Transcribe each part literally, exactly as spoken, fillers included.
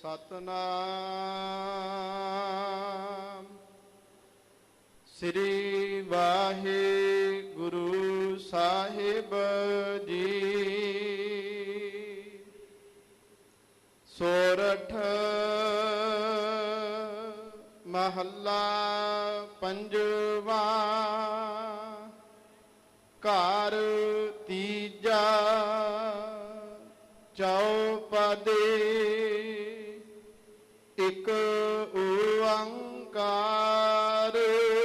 ਸਤਨਾਮ ਸ੍ਰੀ ਵਾਹਿਗੁਰੂ ਸਾਹਿਬ ਜੀ। ਸੋਰਠ ਮਹੱਲਾ ਪੰਜਵਾ। ਘਰ ਤੀਜਾ ਚੌਪਦੇ। ਇਕ ਓੰਕਾਰ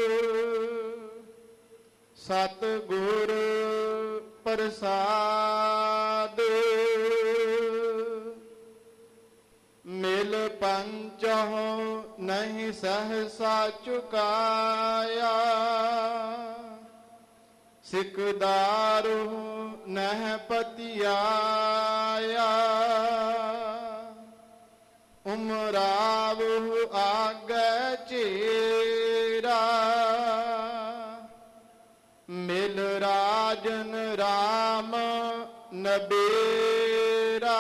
ਸਤਿਗੁਰ ਪ੍ਰਸਾਦ। ਮਿਲ ਪੰਚਹੁ ਨਹੀਂ ਸਹਸਾ ਚੁਕਾਇਆ। ਸਿਕਦਾਰੁ ਨਹਿ ਪਤਿਆਇਆ। ਉਮਰਾਵਹੁ ਆਗੈ ਚੇਰਾ। ਮਿਲ ਰਾਜਨ ਰਾਮ ਨਬੇਰਾ।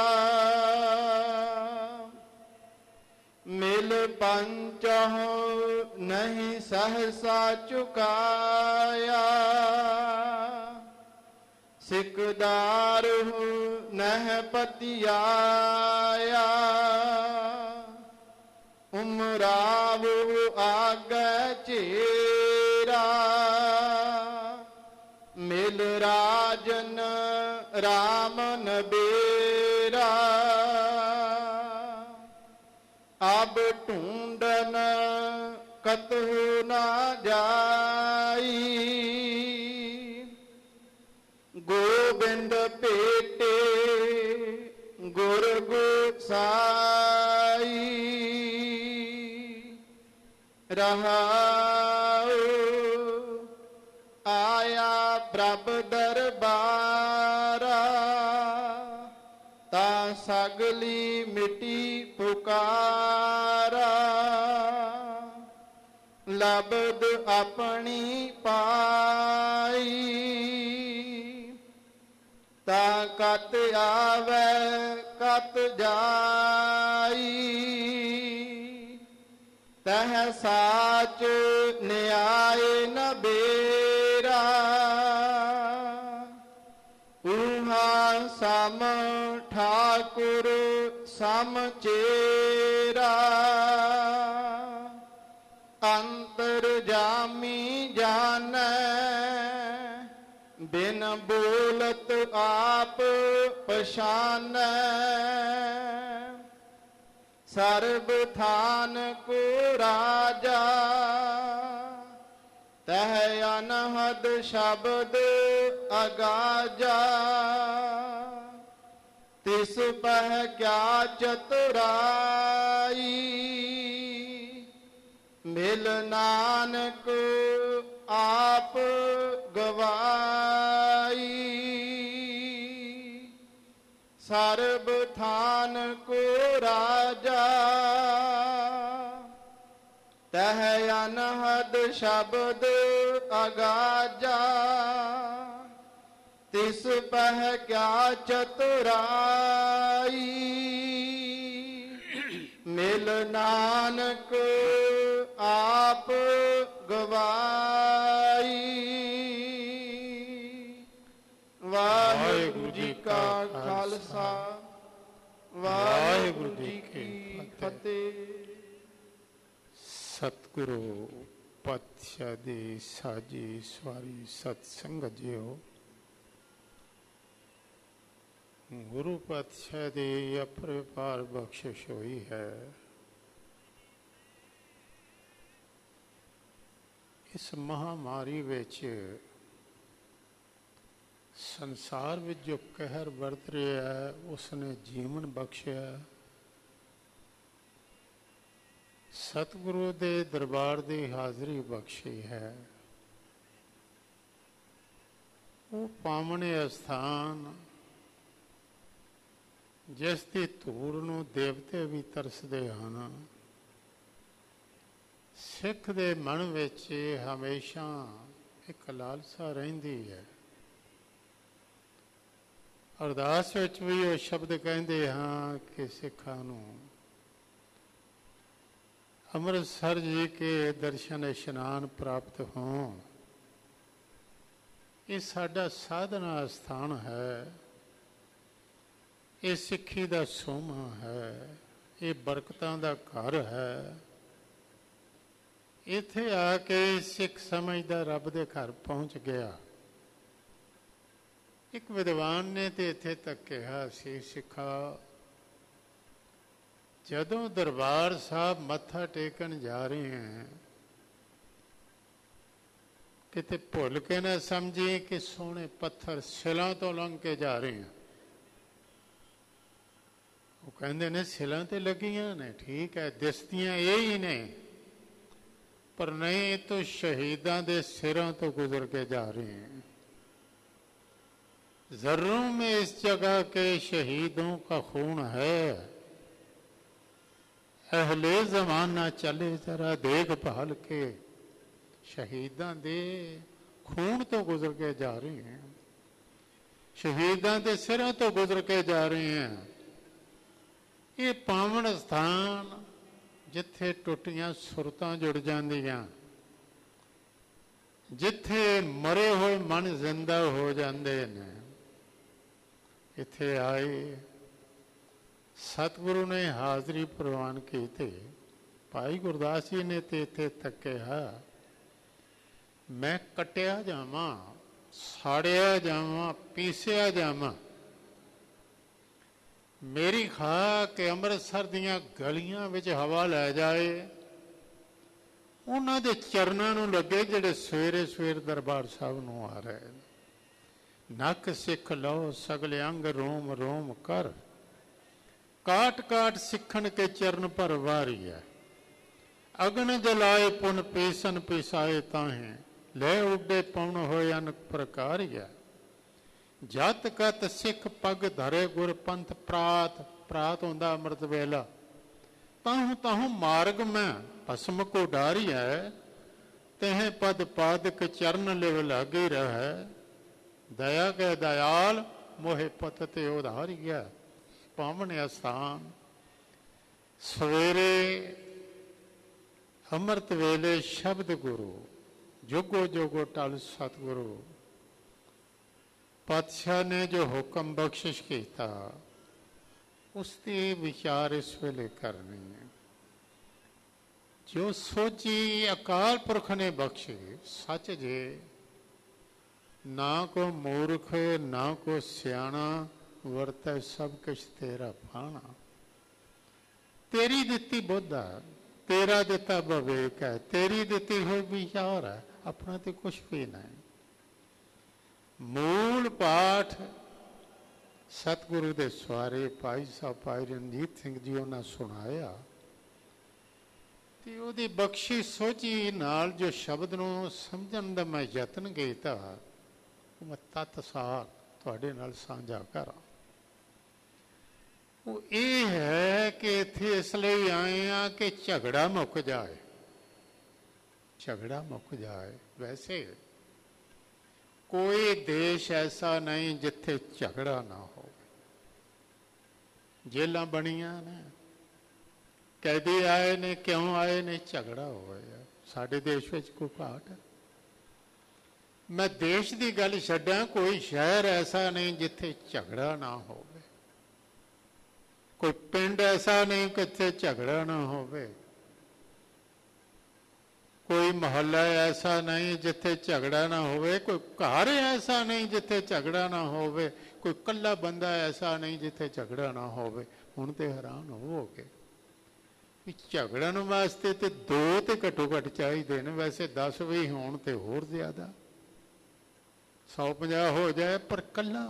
ਮਿਲ ਪੰਚਹੁ ਨਹੀਂ ਸਹਸਾ ਚੁਕਾਇਆ। ਸਿਕਦਾਰੁ ਨਹਿ ਪਤਿਆਇਆ। ਉਮਰਾਵਹੁ ਆਗੈ ਚੇਰਾ। ਮਿਲ ਰਾਜਨ ਰਾਮ ਨਬੇਰਾ। ਅਬ ਢੂੰਡਨ ਕਤਹੁ ਨਾ ਜਾਈ। ਗੋਬਿੰਦ ਭੇਟੇ ਗੁਰ ਗੋਸਾਈ। ਰਹਾਉ ਆਇਆ ਪ੍ਰਭ ਦਰਬਾਰਾ। ਤਾਂ ਸਗਲੀ ਮਿਟੀ ਪੁਕਾਰਾ। ਲਬਦ ਆਪਣੀ ਪਾਈ। ਤਾਂ ਕਤ ਆਵੈ ਕਤ ਜਾਈ। ਤਹ ਸਾਚ ਨਿਆਇ ਨਬੇਰਾ। ਊਹਾ ਸਮ ਠਾਕੁਰ ਸਮਚੇਰਾ। ਅੰਤਰਜਾਮੀ ਜਾਣੈ ਬਿਨ ਬੋਲਤ ਆਪ ਪਛਾਨੈ। ਸਰਬ ਥਾਨ ਕੋ ਰਾਜਾ ਤਹ ਅਨਹਦ ਸ਼ਬਦ ਅਗਾਜਾ। ਤਿਸ ਪਹਿ ਕਿਆ ਚਤੁਰਾਈ। ਮਿਲ ਨਾਨਕ ਆਪ ਗਵਾਈ। ਸਰਬ ਥਾਨ ਕੋ ਰਾਜਾ ਤਹ ਅਨਹਦ ਸ਼ਬਦ ਅਗਾਜਾ। ਤਿਸ ਪਹਿ ਕਿਆ ਚਤੁਰਾਈ। ਮਿਲ ਨਾਨਕ ਆਪ ਗਵਾਈ। ਵਾਹਿਗੁਰੂ ਜੀ ਕਾ ਖਾਲਸਾ ਵਾਹਿਗੁਰੂ ਜੀ ਕੀ ਫਤਿਹ। ਸਤਿਗੁਰੂ ਪਾਤਸ਼ਾਹ ਦੀ ਸਾਜੀ ਸਵਾਰੀ ਸਤ ਸੰਗਤ ਜੀਓ। ਗੁਰੂ ਪਾਤਸ਼ਾਹ ਦੀ ਅਪਰਿਪਾਰ ਬਖਸ਼ਿਸ਼ ਹੋਈ ਹੈ। ਇਸ ਮਹਾਮਾਰੀ ਵਿੱਚ ਸੰਸਾਰ ਵਿੱਚ ਜੋ ਕਹਿਰ ਵਰਤ ਰਿਹਾ ਹੈ, ਉਸਨੇ ਜੀਵਨ ਬਖਸ਼ਿਆ। ਸਤਿਗੁਰੂ ਦੇ ਦਰਬਾਰ ਦੀ ਹਾਜ਼ਰੀ ਬਖਸ਼ੀ ਹੈ। ਉਹ ਪਾਵਨ ਅਸਥਾਨ ਜਿਸ ਦੀ ਧੂੜ ਨੂੰ ਦੇਵਤੇ ਵੀ ਤਰਸਦੇ ਹਨ। ਸਿੱਖ ਦੇ ਮਨ ਵਿੱਚ ਹਮੇਸ਼ਾ ਇੱਕ ਲਾਲਸਾ ਰਹਿੰਦੀ ਹੈ। ਅਰਦਾਸ ਵਿੱਚ ਵੀ ਉਹ ਸ਼ਬਦ ਕਹਿੰਦੇ ਹਾਂ ਕਿ ਸਿੱਖਾਂ ਨੂੰ अमृतसर जी के दर्शन स्नान प्राप्त हों। ये साडा साधना स्थान है, ये सिੱਖੀ ਦਾ ਸੋਮਾ ਹੈ, ਇਹ ਬਰਕਤਾਂ ਦਾ ਘਰ ਹੈ। ਇੱਥੇ ਆ ਕੇ ਸਿੱਖ ਸਮਝਦਾ ਰੱਬ ਦੇ ਘਰ ਪਹੁੰਚ ਗਿਆ। ਇੱਕ ਵਿਦਵਾਨ ਨੇ ਤੇ ਇੱਥੇ ਤੱਕ ਕਿਹਾ ਸੀ, ਸਿੱਖਾ ਜਦੋਂ ਦਰਬਾਰ ਸਾਹਿਬ ਮੱਥਾ ਟੇਕਣ ਜਾ ਰਹੇ ਹਾਂ, ਕਿਤੇ ਭੁੱਲ ਕੇ ਨਾ ਸਮਝੀ ਕਿ ਸੋਹਣੇ ਪੱਥਰ ਸਿਲਾਂ ਤੋਂ ਲੰਘ ਕੇ ਜਾ ਰਹੇ ਹਾਂ। ਉਹ ਕਹਿੰਦੇ ਨੇ ਸਿਲਾਂ ਤੇ ਲੱਗੀਆਂ ਨੇ, ਠੀਕ ਹੈ, ਦਿਸਦੀਆਂ ਇਹ ਹੀ ਨੇ, ਪਰ ਨਹੀਂ, तो शहीदां दे सिरों तो गुजर के जा रहे हैं। जर्रों में इस जगह के शहीदों का खून है। अहले जमाना चले जरा देखभाल के, शहीदां दे खून तो गुजर के जा रहे हैं, शहीदां दे सिरों तो गुजर के जा रहे हैं। ये पावन स्थान जिथे टुटियां सुरतां जुड़ जांदियां, जिथे मरे हुए मन जिंदा हो जाते ने, इत्थे आए सतगुरु ने हाजरी प्रवान की थी। भाई गुरदास जी ने तो इत्थे तक कहा, मैं कटिया जावां, साड़िया जावां, पीसिया जावां, मेरी खा के अमृतसर दियां गलियां विच हवा लै जाए, उन्हां दे चरनां नूं लगे जिहड़े सवेरे सवेर दरबार साहब नूं आ रहे। नक सिख लो सगले अंग रोम रोम कर, काट काट सिखन के चरण पर वारी है। अग्न जलाए पुन पीसन पिसाए ताहें, ले उडे पौन होए अनक प्रकार है। जत कत सिख पग धरे गुर पंथ प्रात, प्रात होंदा अमृत वेला। ताहू ताहू मार्ग में भस्म को डारी है, तेह पद पादक चरण लिव लागे रहे। दया के दयाल मोहे पत ते उधारी है। पावन स्थान सवेरे अमृत वेले शब्द गुरु, जोगो जोगो टल सतगुरु। पातशाह ने जो हुक्म बख्शिश किया, उसकी विचार इस वेले करनी है। जो सोची अकाल पुरख ने बख्शी, सच जे ना को मूर्ख ना को सियाणा, वरता सब कुछ तेरा पाना। तेरी दिती बुद्ध है, तेरा दिता विवेक है, तेरी दिती हुई विचार है, अपना तो कुछ भी नहीं। मूल पाठ सतगुरु दे सवारे भाई साहब भाई रणजीत सिंह जी उन्हें सुनाया, ते उहदी बख्शी सोची नाल जो शब्द नूं समझण दा मैं यतन कीता, मैं तत्सार तुहाडे नाल साझा करा। वो ये है कि इत्थे इसलिए आए हैं कि झगड़ा मुक जाए, झगड़ा मुक जाए। वैसे कोई देश ऐसा नहीं जिथे झगड़ा ना हो। जेलां बनियां ने, कैदी आए ने, क्यों आए ने? झगड़ा होया। साडे देश विच कोई घाट है? मैं देश की गल छड्डां, कोई शहर ऐसा नहीं जिथे झगड़ा ना हो, कोई पिंड ऐसा नहीं जिथे झगड़ा ना हो, कोई मोहल्ला ऐसा नहीं जिथे झगड़ा ना होवे, कोई घर ऐसा नहीं जिथे झगड़ा ना होवे, कोई कल्ला बंदा ऐसा नहीं जिथे झगड़ा ना होवे। हुण ते हैरान होवोगे भी झगड़न वास्ते ते दो ते घट्टो घट चाहिए ने, वैसे दस भी होण ते होर ज्यादा, सौ पंजाह हो जाए, पर कल्ला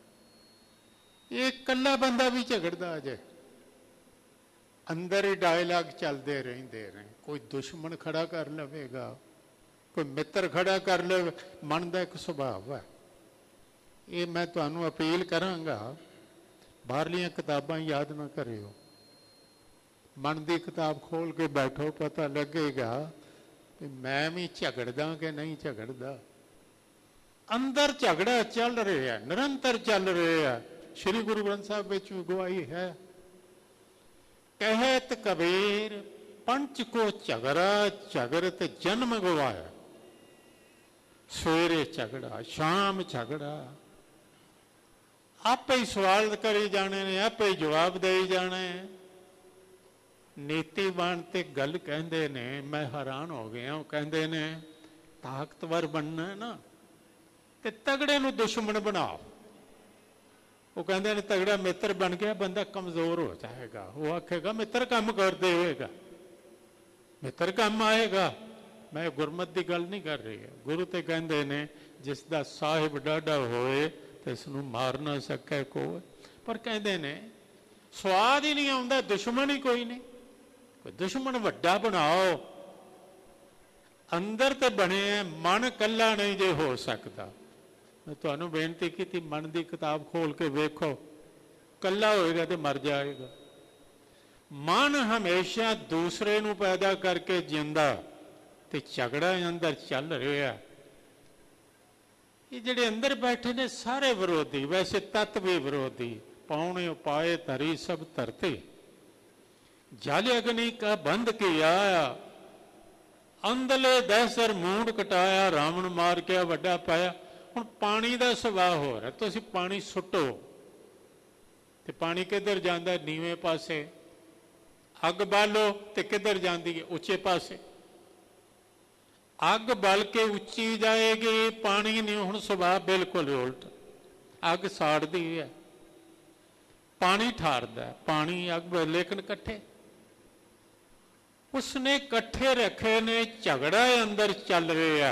ये कल्ला बंदा भी झगड़दा अजे। अंदर ही डायलॉग चलते रहते रहे। कोई दुश्मन खड़ा कर लवेगा, कोई मित्र खड़ा कर ले, मन का एक सुभाव है। ये मैं तुहानू अपील करांगा, बाहरलियां किताबां याद ना करियो, मन की किताब खोल के बैठो, पता लगेगा कि मैं भी झगड़दा कि नहीं झगड़दा। अंदर झगड़ा चल रहा है, निरंतर चल रहा है। श्री गुरु ग्रंथ साहब विच गवाही है, कहत कबीर पंच को झगड़ा झगड़त जन्म गवाया। सवेरे झगड़ा, शाम झगड़ा, आपे ही सवाल करी जाने ने, आपे ही जवाब दे जाने। नीतिवान ते गल कहते ने, मैं हैरान हो गया। कहते ने ताकतवर बनना है ना ते तगड़े नूं दुश्मन बनाओ। वो कहते ने तगड़ा मित्र बन गया बंदा कमजोर हो जाएगा। वो आखेगा मित्र काम कर देगा, मित्र काम आएगा। मैं गुरमत की गल नहीं कर रही है। गुरु तो कहते ने जिसका साहिब डाढ़ा होए तो इसनूं मार ना सके कोई। पर कहते ने स्वाद ही नहीं आता, दुश्मन ही कोई नहीं। कोई दुश्मन वड्डा बनाओ। अंदर तो बने मन कला नहीं जे हो सकता। मैं तुहानूं बेनती की थी, मन की किताब खोल के वेखो, कला होएगा तो मर जाएगा। मन हमेशा दूसरे नूं पैदा करके जिंदा ते झगड़ा अंदर चल रहा। ये जिहड़े अंदर बैठे ने सारे विरोधी, वैसे तत्व भी विरोधी। पौने उपाय धरी सब धरती, जल अग्नि का बंद किया। अंदले दहसर मूंड कटाया, रावण मार के वड्डा पाया। हुण पानी का सुभाव हो रहा। तुसीं पानी सुटो ते पानी किधर जांदा? नीवें पासे। अग बालो ते किधर जांदी है? उच्चे पासे। अग बल के उच्ची जाएगी, पानी नहीं। हुण सुभाव बिल्कुल उल्ट। अग साड़दी है, पानी ठारदा है। पानी अग लेकिन कट्ठे उसने कट्ठे रखे ने। झगड़ा अंदर चल रहा।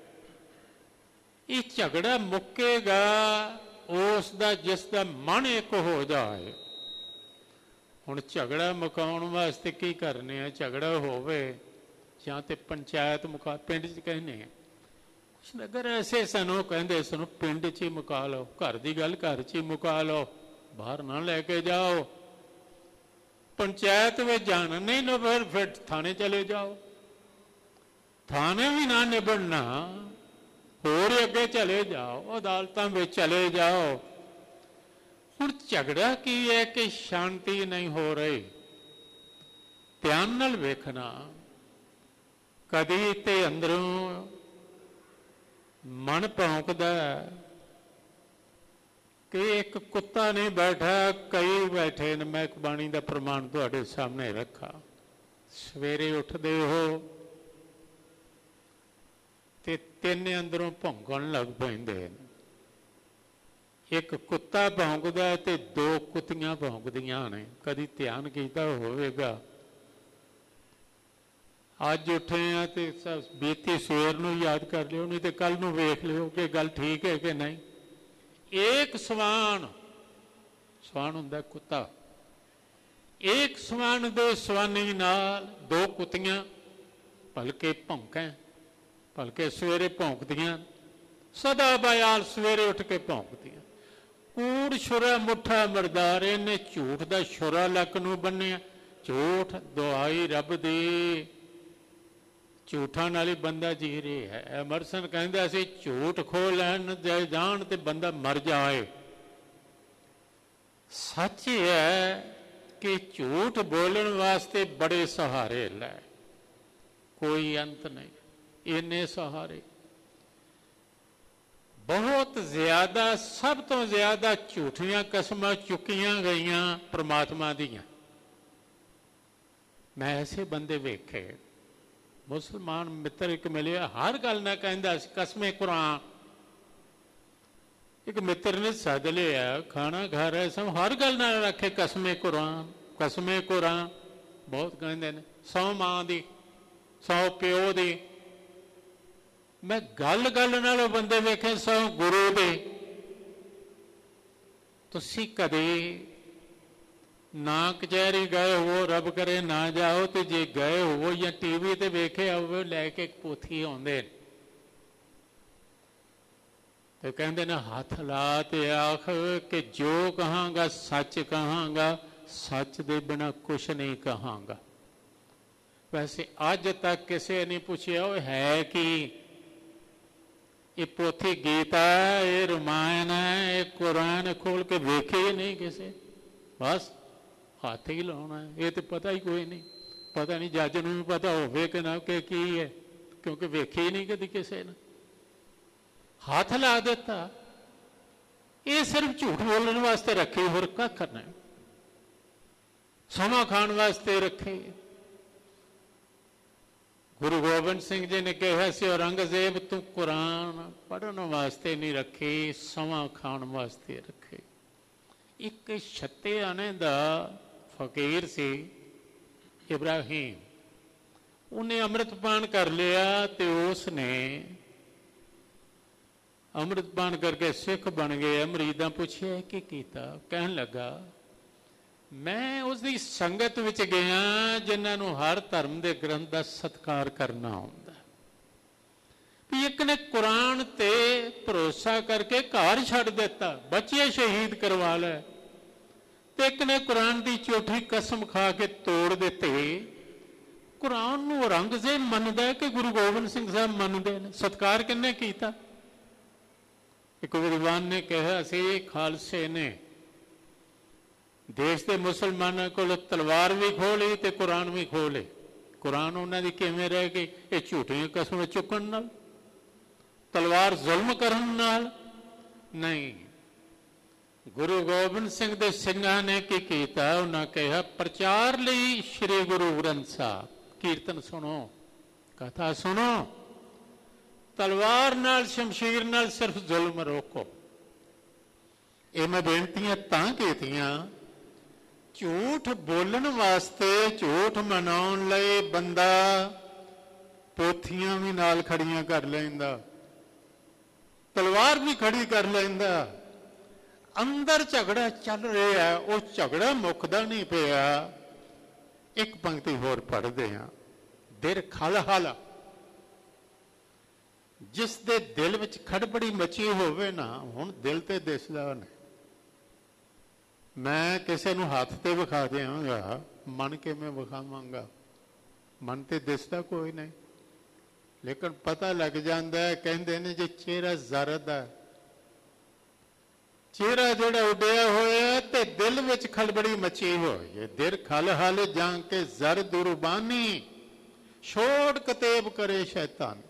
ये झगड़ा मुकेगा उसका जिसका मन एक हो जाए। हुण झगड़ा मुकाउण वास्ते की करने आ? झगड़ा होवे जां ते पंचायत मुका, पिंड च कहने कुछ नगर ऐसे सनो कहते सनो पिंड च ही मुका लो। घर की गल घर च ही मुका लो, बाहर ना लैके जाओ। पंचायत में जाना नहीं ना, फिर फिर थाने चले जाओ। थाने भी ना निबड़ना, होर अगे चले जाओ, अदालतों में चले जाओ। हुण झगड़ा की है कि शांति नहीं हो रही। ध्यान नाल वेखना। कदी ते अंदरों मन भौंकदा कि एक कुत्ता नहीं बैठा, कई बैठे ने। मैं एक बाणी का प्रमाण तुहाडे सामने रखा। सवेरे उठदे हो ते तीन अंदरों भौंकण लग पैंदे ने। एक कुत्ता भौंकदा है ते दो कुत्तियां भौंकदियां ने। कदी ध्यान कीता होवेगा? अज उठे हैं तो बीती सवेर नूं याद कर लियो, नहीं तो कल नूं वेख लियो कि गल ठीक है कि नहीं। एक सवान, सवान हुंदा कुत्ता, एक सवान दे सवानी नाल दो कुत्तियां भलके भौंकें, भलके सवेरे भौंकदियां। सदा बयाल सवेरे उठ के भौंकदियां। कूड़ छुरा मुठा मरदारे ने झूठ दा छुरा लक नूं बन्निया। झूठ दुआई रब दी, झूठा नाल ही बंदा जी रहा है। एमरसन कहंदा सी झूठ खो लैन जान ते बंदा मर जाए। सच है कि झूठ बोलण वास्ते बड़े सहारे लै, कोई अंत नहीं। इन्ने सहारे बहुत ज्यादा, सब तो ज्यादा झूठियां कसमां चुकियां गईयां परमात्मा दियां। मैं ऐसे बंदे वेखे। मुसलमान मित्र एक मिले, हर गल ना कहंदा कसमे कुरान। एक मित्र ने सद लिया, खाना खा रहे सब, हर गल ना रखे कसमे कुरान, कसमे कुरान। बहुत कहते हैं सौ मां दी, सौ प्यो दी। मैं गल गल नालों बंदे वेखे सौ गुरु दे। तुसी कदे ना कचहरी गए हो, रब करे ना जाओ, तो जे गए हो या टीवी ते वेखे हो लैके पोथी आउंदे तो कहते ना हाथ ला ते आख कि जो कहांगा सच कहांगा, सच दे बिना कुछ नहीं कहांगा। वैसे अज तक किसी ने पूछा है कि ये पोथी गीता है, ये रामायण है, ये कुरान खोल के वेखे ही नहीं किसी। बस हाथ ही लाना है, ये तो पता ही कोई नहीं। ਪਤਾ ਨਹੀਂ ਜੱਜ ਨੂੰ ਵੀ ਪਤਾ ਹੋਵੇ ਕਿ ਨਾ ਕਿ ਕੀ ਹੈ, ਕਿਉਂਕਿ ਵੇਖੀ ਨਹੀਂ ਕਦੀ ਕਿਸੇ ਨੇ। ਹੱਥ ਲਾ ਦਿੱਤਾ, ਇਹ ਸਿਰਫ ਝੂਠ ਬੋਲਣ ਵਾਸਤੇ ਰੱਖੇ, ਹੋਰ ਕੱਖ ਨਹੀਂ। ਸਮਾਂ ਖਾਣ ਵਾਸਤੇ ਰੱਖੇ। ਗੁਰੂ ਗੋਬਿੰਦ ਸਿੰਘ ਜੀ ਨੇ ਕਿਹਾ ਸੀ, ਔਰੰਗਜ਼ੇਬ ਤੂੰ ਕੁਰਾਨ ਪੜ੍ਹਨ ਵਾਸਤੇ ਨਹੀਂ ਰੱਖੇ, ਸਮਾਂ ਖਾਣ ਵਾਸਤੇ ਰੱਖੇ। ਇੱਕ ਛੱਤਿਆਣੇ ਦਾ ਫਕੀਰ ਸੀ ਇਬਰਾਹੀਮ, ਉਹਨੇ ਅੰਮ੍ਰਿਤਪਾਨ ਕਰ ਲਿਆ ਤੇ ਉਸ ਨੇ ਅੰਮ੍ਰਿਤਪਾਨ ਕਰਕੇ ਸਿੱਖ ਬਣ ਗਏ। ਮਰੀਦਾਂ ਪੁੱਛਿਆ ਕੀ ਕੀਤਾ? ਕਹਿਣ ਲੱਗਾ ਮੈਂ ਉਸ ਦੀ ਸੰਗਤ ਵਿੱਚ ਗਿਆ ਜਿਨ੍ਹਾਂ ਨੂੰ ਹਰ ਧਰਮ ਦੇ ਗ੍ਰੰਥ ਦਾ ਸਤਿਕਾਰ ਕਰਨਾ ਆਉਂਦਾ। ਵੀ ਇੱਕ ਨੇ ਕੁਰਾਨ ਤੇ ਭਰੋਸਾ ਕਰਕੇ ਘਰ ਛੱਡ ਦਿੱਤਾ, ਬੱਚੇ ਸ਼ਹੀਦ ਕਰਵਾ ਲੈ, ਤੇ ਇੱਕ ਨੇ ਕੁਰਾਨ ਦੀ ਝੂਠੀ ਕਸਮ ਖਾ ਕੇ ਤੋੜ ਦਿੱਤੇ। ਕੁਰਾਨ ਨੂੰ ਔਰੰਗਜ਼ੇਬ ਮੰਨਦਾ ਕਿ ਗੁਰੂ ਗੋਬਿੰਦ ਸਿੰਘ ਸਾਹਿਬ ਮੰਨਦੇ ਨੇ? ਸਤਿਕਾਰ ਕਿਹਨੇ ਕੀਤਾ? ਇੱਕ ਵਿਦਵਾਨ ਨੇ ਕਿਹਾ ਸੀ ਖਾਲਸੇ ਨੇ ਦੇਸ਼ ਦੇ ਮੁਸਲਮਾਨਾਂ ਕੋਲ ਤਲਵਾਰ ਵੀ ਖੋਹ ਲਈ ਤੇ ਕੁਰਾਨ ਵੀ ਖੋਹ ਲਈ। ਕੁਰਾਨ ਉਹਨਾਂ ਦੀ ਕਿਵੇਂ ਰਹਿ ਗਈ? ਇਹ ਝੂਠੀਆਂ ਕਸਮਾਂ ਚੁੱਕਣ ਨਾਲ, ਤਲਵਾਰ ਜ਼ੁਲਮ ਕਰਨ ਨਾਲ ਨਹੀਂ। ਗੁਰੂ ਗੋਬਿੰਦ ਸਿੰਘ ਦੇ ਸਿੰਘਾਂ ਨੇ ਕੀ ਕੀਤਾ? ਉਹਨਾਂ ਕਿਹਾ ਪ੍ਰਚਾਰ ਲਈ ਸ੍ਰੀ ਗੁਰੂ ਗ੍ਰੰਥ ਸਾਹਿਬ, ਕੀਰਤਨ ਸੁਣੋ, ਕਥਾ ਸੁਣੋ, ਤਲਵਾਰ ਨਾਲ ਸ਼ਮਸ਼ੀਰ ਨਾਲ ਸਿਰਫ ਜ਼ੁਲਮ ਰੋਕੋ। ਇਹ ਮੈਂ ਬੇਨਤੀਆਂ ਤਾਂ ਕੀਤੀਆਂ, ਝੂਠ ਬੋਲਣ ਵਾਸਤੇ, ਝੂਠ ਮਨਾਉਣ ਲਈ ਬੰਦਾ ਪੋਥੀਆਂ ਵੀ ਨਾਲ ਖੜੀਆਂ ਕਰ ਲੈਂਦਾ, ਤਲਵਾਰ ਵੀ ਖੜੀ ਕਰ ਲੈਂਦਾ। ਅੰਦਰ ਝਗੜਾ ਚੱਲ ਰਿਹਾ, ਉਹ ਝਗੜਾ ਮੁੱਕਦਾ ਨਹੀਂ ਪਿਆ। ਇੱਕ ਪੰਕਤੀ ਹੋਰ ਪੜ੍ਹਦੇ ਹਾਂ। ਦਿਲ ਖਲਹਲ, ਜਿਸ ਦੇ ਦਿਲ ਵਿੱਚ ਖੜਬੜੀ ਮਚੀ ਹੋਵੇ ਨਾ, ਹੁਣ ਦਿਲ ਤੇ ਦਿਸਦਾ ਨਹੀਂ। ਮੈਂ ਕਿਸੇ ਨੂੰ ਹੱਥ ਤੇ ਵਿਖਾ ਦਿਆਂਗਾ, ਮਨ ਕਿਵੇਂ ਵਿਖਾਵਾਂਗਾ? ਮਨ ਤੇ ਦਿਸਦਾ ਕੋਈ ਨਹੀਂ, ਲੇਕਿਨ ਪਤਾ ਲੱਗ ਜਾਂਦਾ। ਕਹਿੰਦੇ ਨੇ ਜੇ ਚਿਹਰਾ ਜ਼ਰਦ ਹੈ, ਚਿਹਰਾ ਜਿਹੜਾ ਉੱਡਿਆ ਹੋਇਆ ਤੇ ਦਿਲ ਵਿੱਚ ਖਲਬੜੀ ਮਚੀ ਹੋਈ ਹੈ। ਦਿਲ ਖਲਹਲ ਜਾਂ ਕੇ ਜ਼ਰ ਦੁਰਬਾਨੀ, ਛੋੜ ਕਤੇਬ ਕਰੇ ਸ਼ੈਤਾਨ।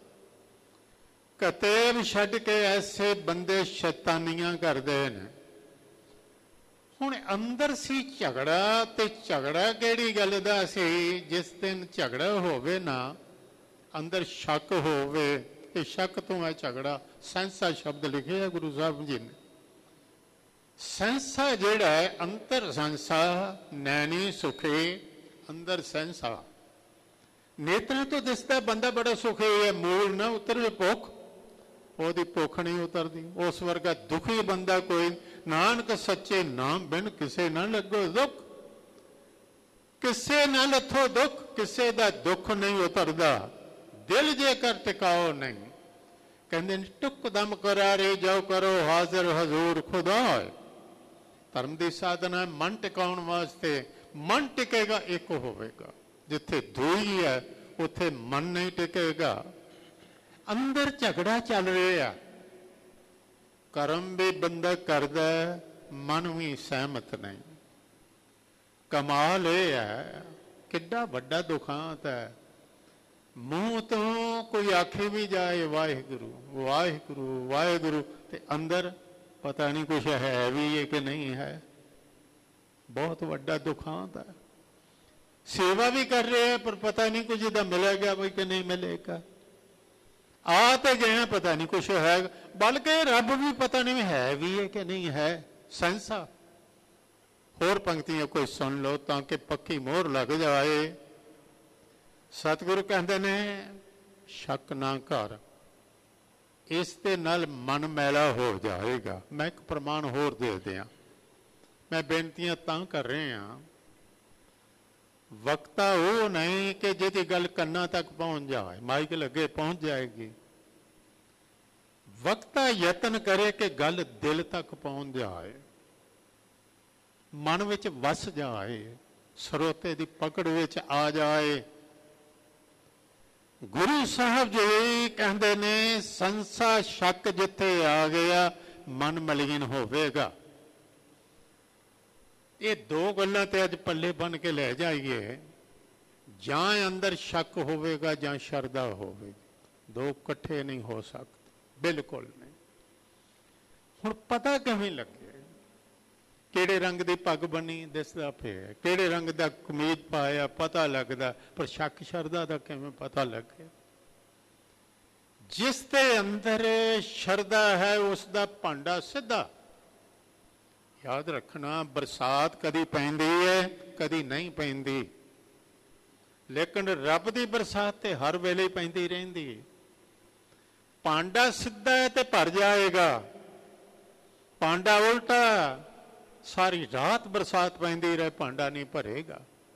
ਕਤੇਬ ਛੱਡ ਕੇ ਐਸੇ ਬੰਦੇ ਸ਼ੈਤਾਨੀਆਂ ਕਰਦੇ ਨੇ। ਹੁਣ ਅੰਦਰ ਸੀ ਝਗੜਾ, ਤੇ ਝਗੜਾ ਕਿਹੜੀ ਗੱਲ ਦਾ ਸੀ? ਜਿਸ ਦਿਨ ਝਗੜਾ ਹੋਵੇ ਨਾ, ਅੰਦਰ ਸ਼ੱਕ ਹੋਵੇ, ਇਹ ਸ਼ੱਕ ਤੋਂ ਹੈ ਝਗੜਾ। ਸੈਂਸਾ ਸ਼ਬਦ ਲਿਖਿਆ ਗੁਰੂ ਸਾਹਿਬ ਜੀ ਨੇ। ਸੈਂਸਾ ਜਿਹੜਾ ਹੈ, ਅੰਤਰ ਸੈਂਸਾ, ਨੈਣੀ ਸੁਖੇ, ਅੰਦਰ ਸੈਂਸਾ। ਨੇਤਰਾਂ ਤੋਂ ਦਿਸਦਾ ਬੰਦਾ ਬੜਾ ਸੁਖੀ ਹੈ, ਮੂਲ ਨਾ ਉਤਰੇ ਭੁੱਖ, ਉਹਦੀ ਭੁੱਖ ਨਹੀਂ ਉਤਰਦੀ। ਉਸ ਵਰਗਾ ਦੁਖੀ ਬੰਦਾ ਕੋਈ, ਨਾਨਕ ਸੱਚੇ ਨਾਮ ਬਿਨ ਕਿਸੇ ਨਾ ਲੱਗੋ ਦੁੱਖ। ਕਿਸੇ ਨਾ ਲੱਥੋ ਦੁੱਖ, ਕਿਸੇ ਦਾ ਦੁੱਖ ਨਹੀਂ ਉਤਰਦਾ। ਦਿਲ ਜੇਕਰ ਟਿਕਾਓ ਨਹੀਂ, ਕਹਿੰਦੇ ਨੇ ਟੁੱਕ ਦਮ ਕਰਾਰੇ ਜਾਓ ਕਰੋ ਹਾਜ਼ਰ ਹਜ਼ੂਰ ਖੁਦਾ। ਧਰਮ ਦੀ ਸਾਧਨਾ ਮਨ ਟਿਕਾਉਣ ਵਾਸਤੇ। ਮਨ ਟਿਕੇਗਾ ਇੱਕ ਹੋਵੇਗਾ। ਜਿੱਥੇ ਦੂਈ ਹੈ ਉੱਥੇ ਮਨ ਨਹੀਂ ਟਿਕੇਗਾ। ਅੰਦਰ ਝਗੜਾ ਚੱਲ ਰਿਹਾ, ਕਰਮ ਵੀ ਬੰਦਾ ਕਰਦਾ, ਮਨ ਵੀ ਸਹਿਮਤ ਨਹੀਂ। ਕਮਾਲ ਇਹ ਹੈ, ਕਿੱਡਾ ਵੱਡਾ ਦੁਖਾਂਤ ਹੈ। ਮੂੰਹ ਤੋਂ ਕੋਈ ਆਖੇ ਵੀ ਜਾਏ ਵਾਹਿਗੁਰੂ ਵਾਹਿਗੁਰੂ ਵਾਹਿਗੁਰੂ, ਤੇ ਅੰਦਰ ਪਤਾ ਨਹੀਂ ਕੁਛ ਹੈ ਵੀ ਹੈ ਕਿ ਨਹੀਂ ਹੈ। ਬਹੁਤ ਵੱਡਾ ਦੁਖਾਂਤ ਹੈ। ਸੇਵਾ ਵੀ ਕਰ ਰਿਹਾ ਪਰ ਪਤਾ ਨਹੀਂ ਕੁਝ ਇਹਦਾ ਮਿਲੇਗਾ ਵੀ ਕਿ ਨਹੀਂ ਮਿਲੇਗਾ। ਆ ਤੇ ਗਏ ਪਤਾ ਨਹੀਂ ਕੁਛ ਹੈ, ਬਲਕਿ ਰੱਬ ਵੀ ਪਤਾ ਨਹੀਂ ਹੈ ਵੀ ਹੈ ਕਿ ਨਹੀਂ ਹੈ। ਸੰਸਾ ਹੋਰ ਪੰਕਤੀਆਂ ਕੋਈ ਸੁਣ ਲਓ ਤਾਂ ਕਿ ਪੱਕੀ ਮੋਹਰ ਲੱਗ ਜਾਏ। ਸਤਿਗੁਰੂ ਕਹਿੰਦੇ ਨੇ ਸ਼ੱਕ ਨਾ ਕਰ, ਇਸ ਦੇ ਨਾਲ ਮਨ ਮੈਲਾ ਹੋ ਜਾਏਗਾ। ਮੈਂ ਇੱਕ ਪ੍ਰਮਾਣ ਹੋਰ ਦੇ ਦਿਆਂ। ਮੈਂ ਬੇਨਤੀਆਂ ਤਾਂ ਕਰ ਰਿਹਾ, ਵਕਤਾ ਉਹ ਨਹੀਂ ਕਿ ਜਿਹਦੀ ਗੱਲ ਕੰਨਾਂ ਤੱਕ ਪਹੁੰਚ ਜਾਏ, ਮਾਈਕ ਲੱਗੇ ਪਹੁੰਚ ਜਾਏਗੀ। ਵਕਤਾ ਯਤਨ ਕਰੇ ਕਿ ਗੱਲ ਦਿਲ ਤੱਕ ਪਹੁੰਚ ਜਾਏ, ਮਨ ਵਿੱਚ ਵਸ ਜਾਏ, ਸਰੋਤੇ ਦੀ ਪਕੜ ਵਿੱਚ ਆ ਜਾਏ। ਗੁਰੂ ਸਾਹਿਬ ਜੀ ਕਹਿੰਦੇ ਨੇ ਸੰਸਾ ਸ਼ੱਕ ਜਿੱਥੇ ਆ ਗਿਆ ਮਨ ਮਲੀਨ ਹੋਵੇਗਾ। ਇਹ ਦੋ ਗੱਲਾਂ ਤੇ ਅੱਜ ਪੱਲੇ ਬੰਨ ਕੇ ਲੈ ਜਾਈਏ। ਜਾਂ ਅੰਦਰ ਸ਼ੱਕ ਹੋਵੇਗਾ ਜਾਂ ਸ਼ਰਧਾ ਹੋਵੇਗੀ, ਦੋ ਇਕੱਠੇ ਨਹੀਂ ਹੋ ਸਕਦੇ, ਬਿਲਕੁਲ ਨਹੀਂ। ਹੁਣ ਪਤਾ ਕਿਵੇਂ ਲੱਗੇ? ਕਿਹੜੇ ਰੰਗ ਦੀ ਪੱਗ ਬੰਨੀ ਦਿਸਦਾ ਪਿਆ, ਕਿਹੜੇ ਰੰਗ ਦਾ ਕਮੀਜ਼ ਪਾਇਆ ਪਤਾ ਲੱਗਦਾ, ਪਰ ਸ਼ੱਕ ਸ਼ਰਧਾ ਦਾ ਕਿਵੇਂ ਪਤਾ ਲੱਗੇ? ਜਿਸ ਦੇ ਅੰਦਰ ਸ਼ਰਧਾ ਹੈ ਉਸ ਦਾ ਭਾਂਡਾ ਸਿੱਧਾ। ਯਾਦ ਰੱਖਣਾ, ਬਰਸਾਤ ਕਦੀ ਪੈਂਦੀ ਹੈ ਕਦੀ ਨਹੀਂ ਪੈਂਦੀ, ਲੇਕਿਨ ਰੱਬ ਦੀ ਬਰਸਾਤ ਤੇ ਹਰ ਵੇਲੇ ਪੈਂਦੀ ਰਹਿੰਦੀ ਹੈ। ਭਾਂਡਾ ਸਿੱਧਾ ਹੈ ਤੇ ਭਰ ਜਾਏਗਾ, ਭਾਂਡਾ ਉਲਟਾ ਸਾਰੀ ਰਾਤ ਬਰਸਾਤ ਪੈਂਦੀ ਰਹੇ ਭਾਂਡਾ ਨਹੀਂ ਭਰੇਗਾ।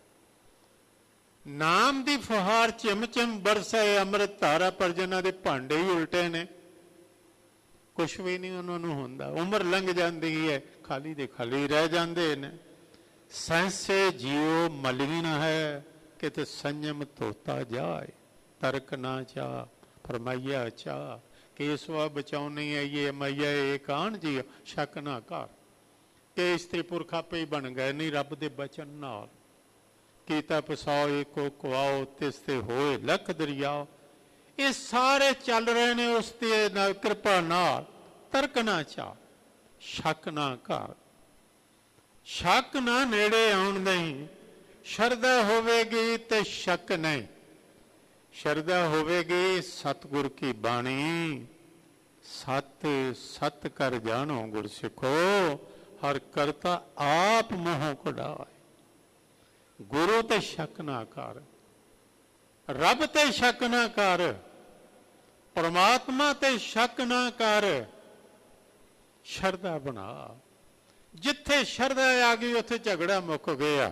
ਨਾਮ ਦੀ ਫੁਹਾਰ ਚਿਮ ਚਿਮ ਬਰਸੇ ਅੰਮ੍ਰਿਤ ਧਾਰਾ, ਪਰ ਜਿਨ੍ਹਾਂ ਦੇ ਭਾਂਡੇ ਹੀ ਉਲਟੇ ਨੇ ਕੁਛ ਵੀ ਨਹੀਂ ਉਹਨਾਂ ਨੂੰ ਹੁੰਦਾ। ਉਮਰ ਲੰਘ ਜਾਂਦੀ ਹੈ, ਖਾਲੀ ਦੇ ਖਾਲੀ ਰਹਿ ਜਾਂਦੇ ਨੇ। ਸਹਸੇ ਜੀਓ ਮਲੀਨ ਹੈ, ਕਿਤੇ ਸੰਯਮ ਧੋਤਾ ਜਾਏ, ਤਰਕ ਨਾ ਚਾਹ ਫਰਮਾਈਆ ਚਾਹ, ਕੇਸਵਾ ਬਚਾਉਣੀ ਹੈ ਇਹ ਮਈਆ ਇਹ ਕਾਣ ਜੀ, ਸ਼ੱਕ ਨਾ ਕਰ। ਕਿ ਇਸਤਰੀ ਪੁਰਖ ਆਪੇ ਹੀ ਬਣ ਗਏ ਨਹੀਂ ਰੱਬ ਦੇ ਬਚਨ ਨਾਲ। ਕੀਤਾ ਪਸਾਓ ਏਕੋ ਕੁਆਓ, ਤਿਸ ਤੇ ਹੋਏ ਲੱਖ ਦਰਿਆਓ। ਇਹ ਸਾਰੇ ਚੱਲ ਰਹੇ ਨੇ ਉਸ ਦੀ ਕਿਰਪਾ ਨਾਲ। ਤਰਕ ਨਾ ਚਾਹ, ਸ਼ੱਕ ਨਾ ਕਰ, ਸ਼ੱਕ ਨਾ ਨੇੜੇ ਆਉਣ ਨਹੀਂ। ਸ਼ਰਧਾ ਹੋਵੇਗੀ ਤੇ ਸ਼ੱਕ ਨਹੀਂ, ਸ਼ਰਧਾ ਹੋਵੇਗੀ ਸਤਿਗੁਰ ਕੀ ਬਾਣੀ। ਸਤ ਸਤ ਕਰ ਜਾਣੋ ਗੁਰ ਸਿੱਖੋ, ਹਰ ਕਰਤਾ ਆਪ ਮੋਹ ਕਢਾਏ। ਗੁਰੂ ਤੇ ਸ਼ੱਕ ਨਾ ਕਰ, ਰੱਬ ਤੇ ਸ਼ੱਕ ਨਾ ਕਰ, ਪਰਮਾਤਮਾ ਤੇ ਸ਼ੱਕ ਨਾ ਕਰ, ਸ਼ਰਧਾ ਬਣਾ। ਜਿੱਥੇ ਸ਼ਰਧਾ ਆ ਗਈ ਉੱਥੇ ਝਗੜਾ ਮੁੱਕ ਗਿਆ।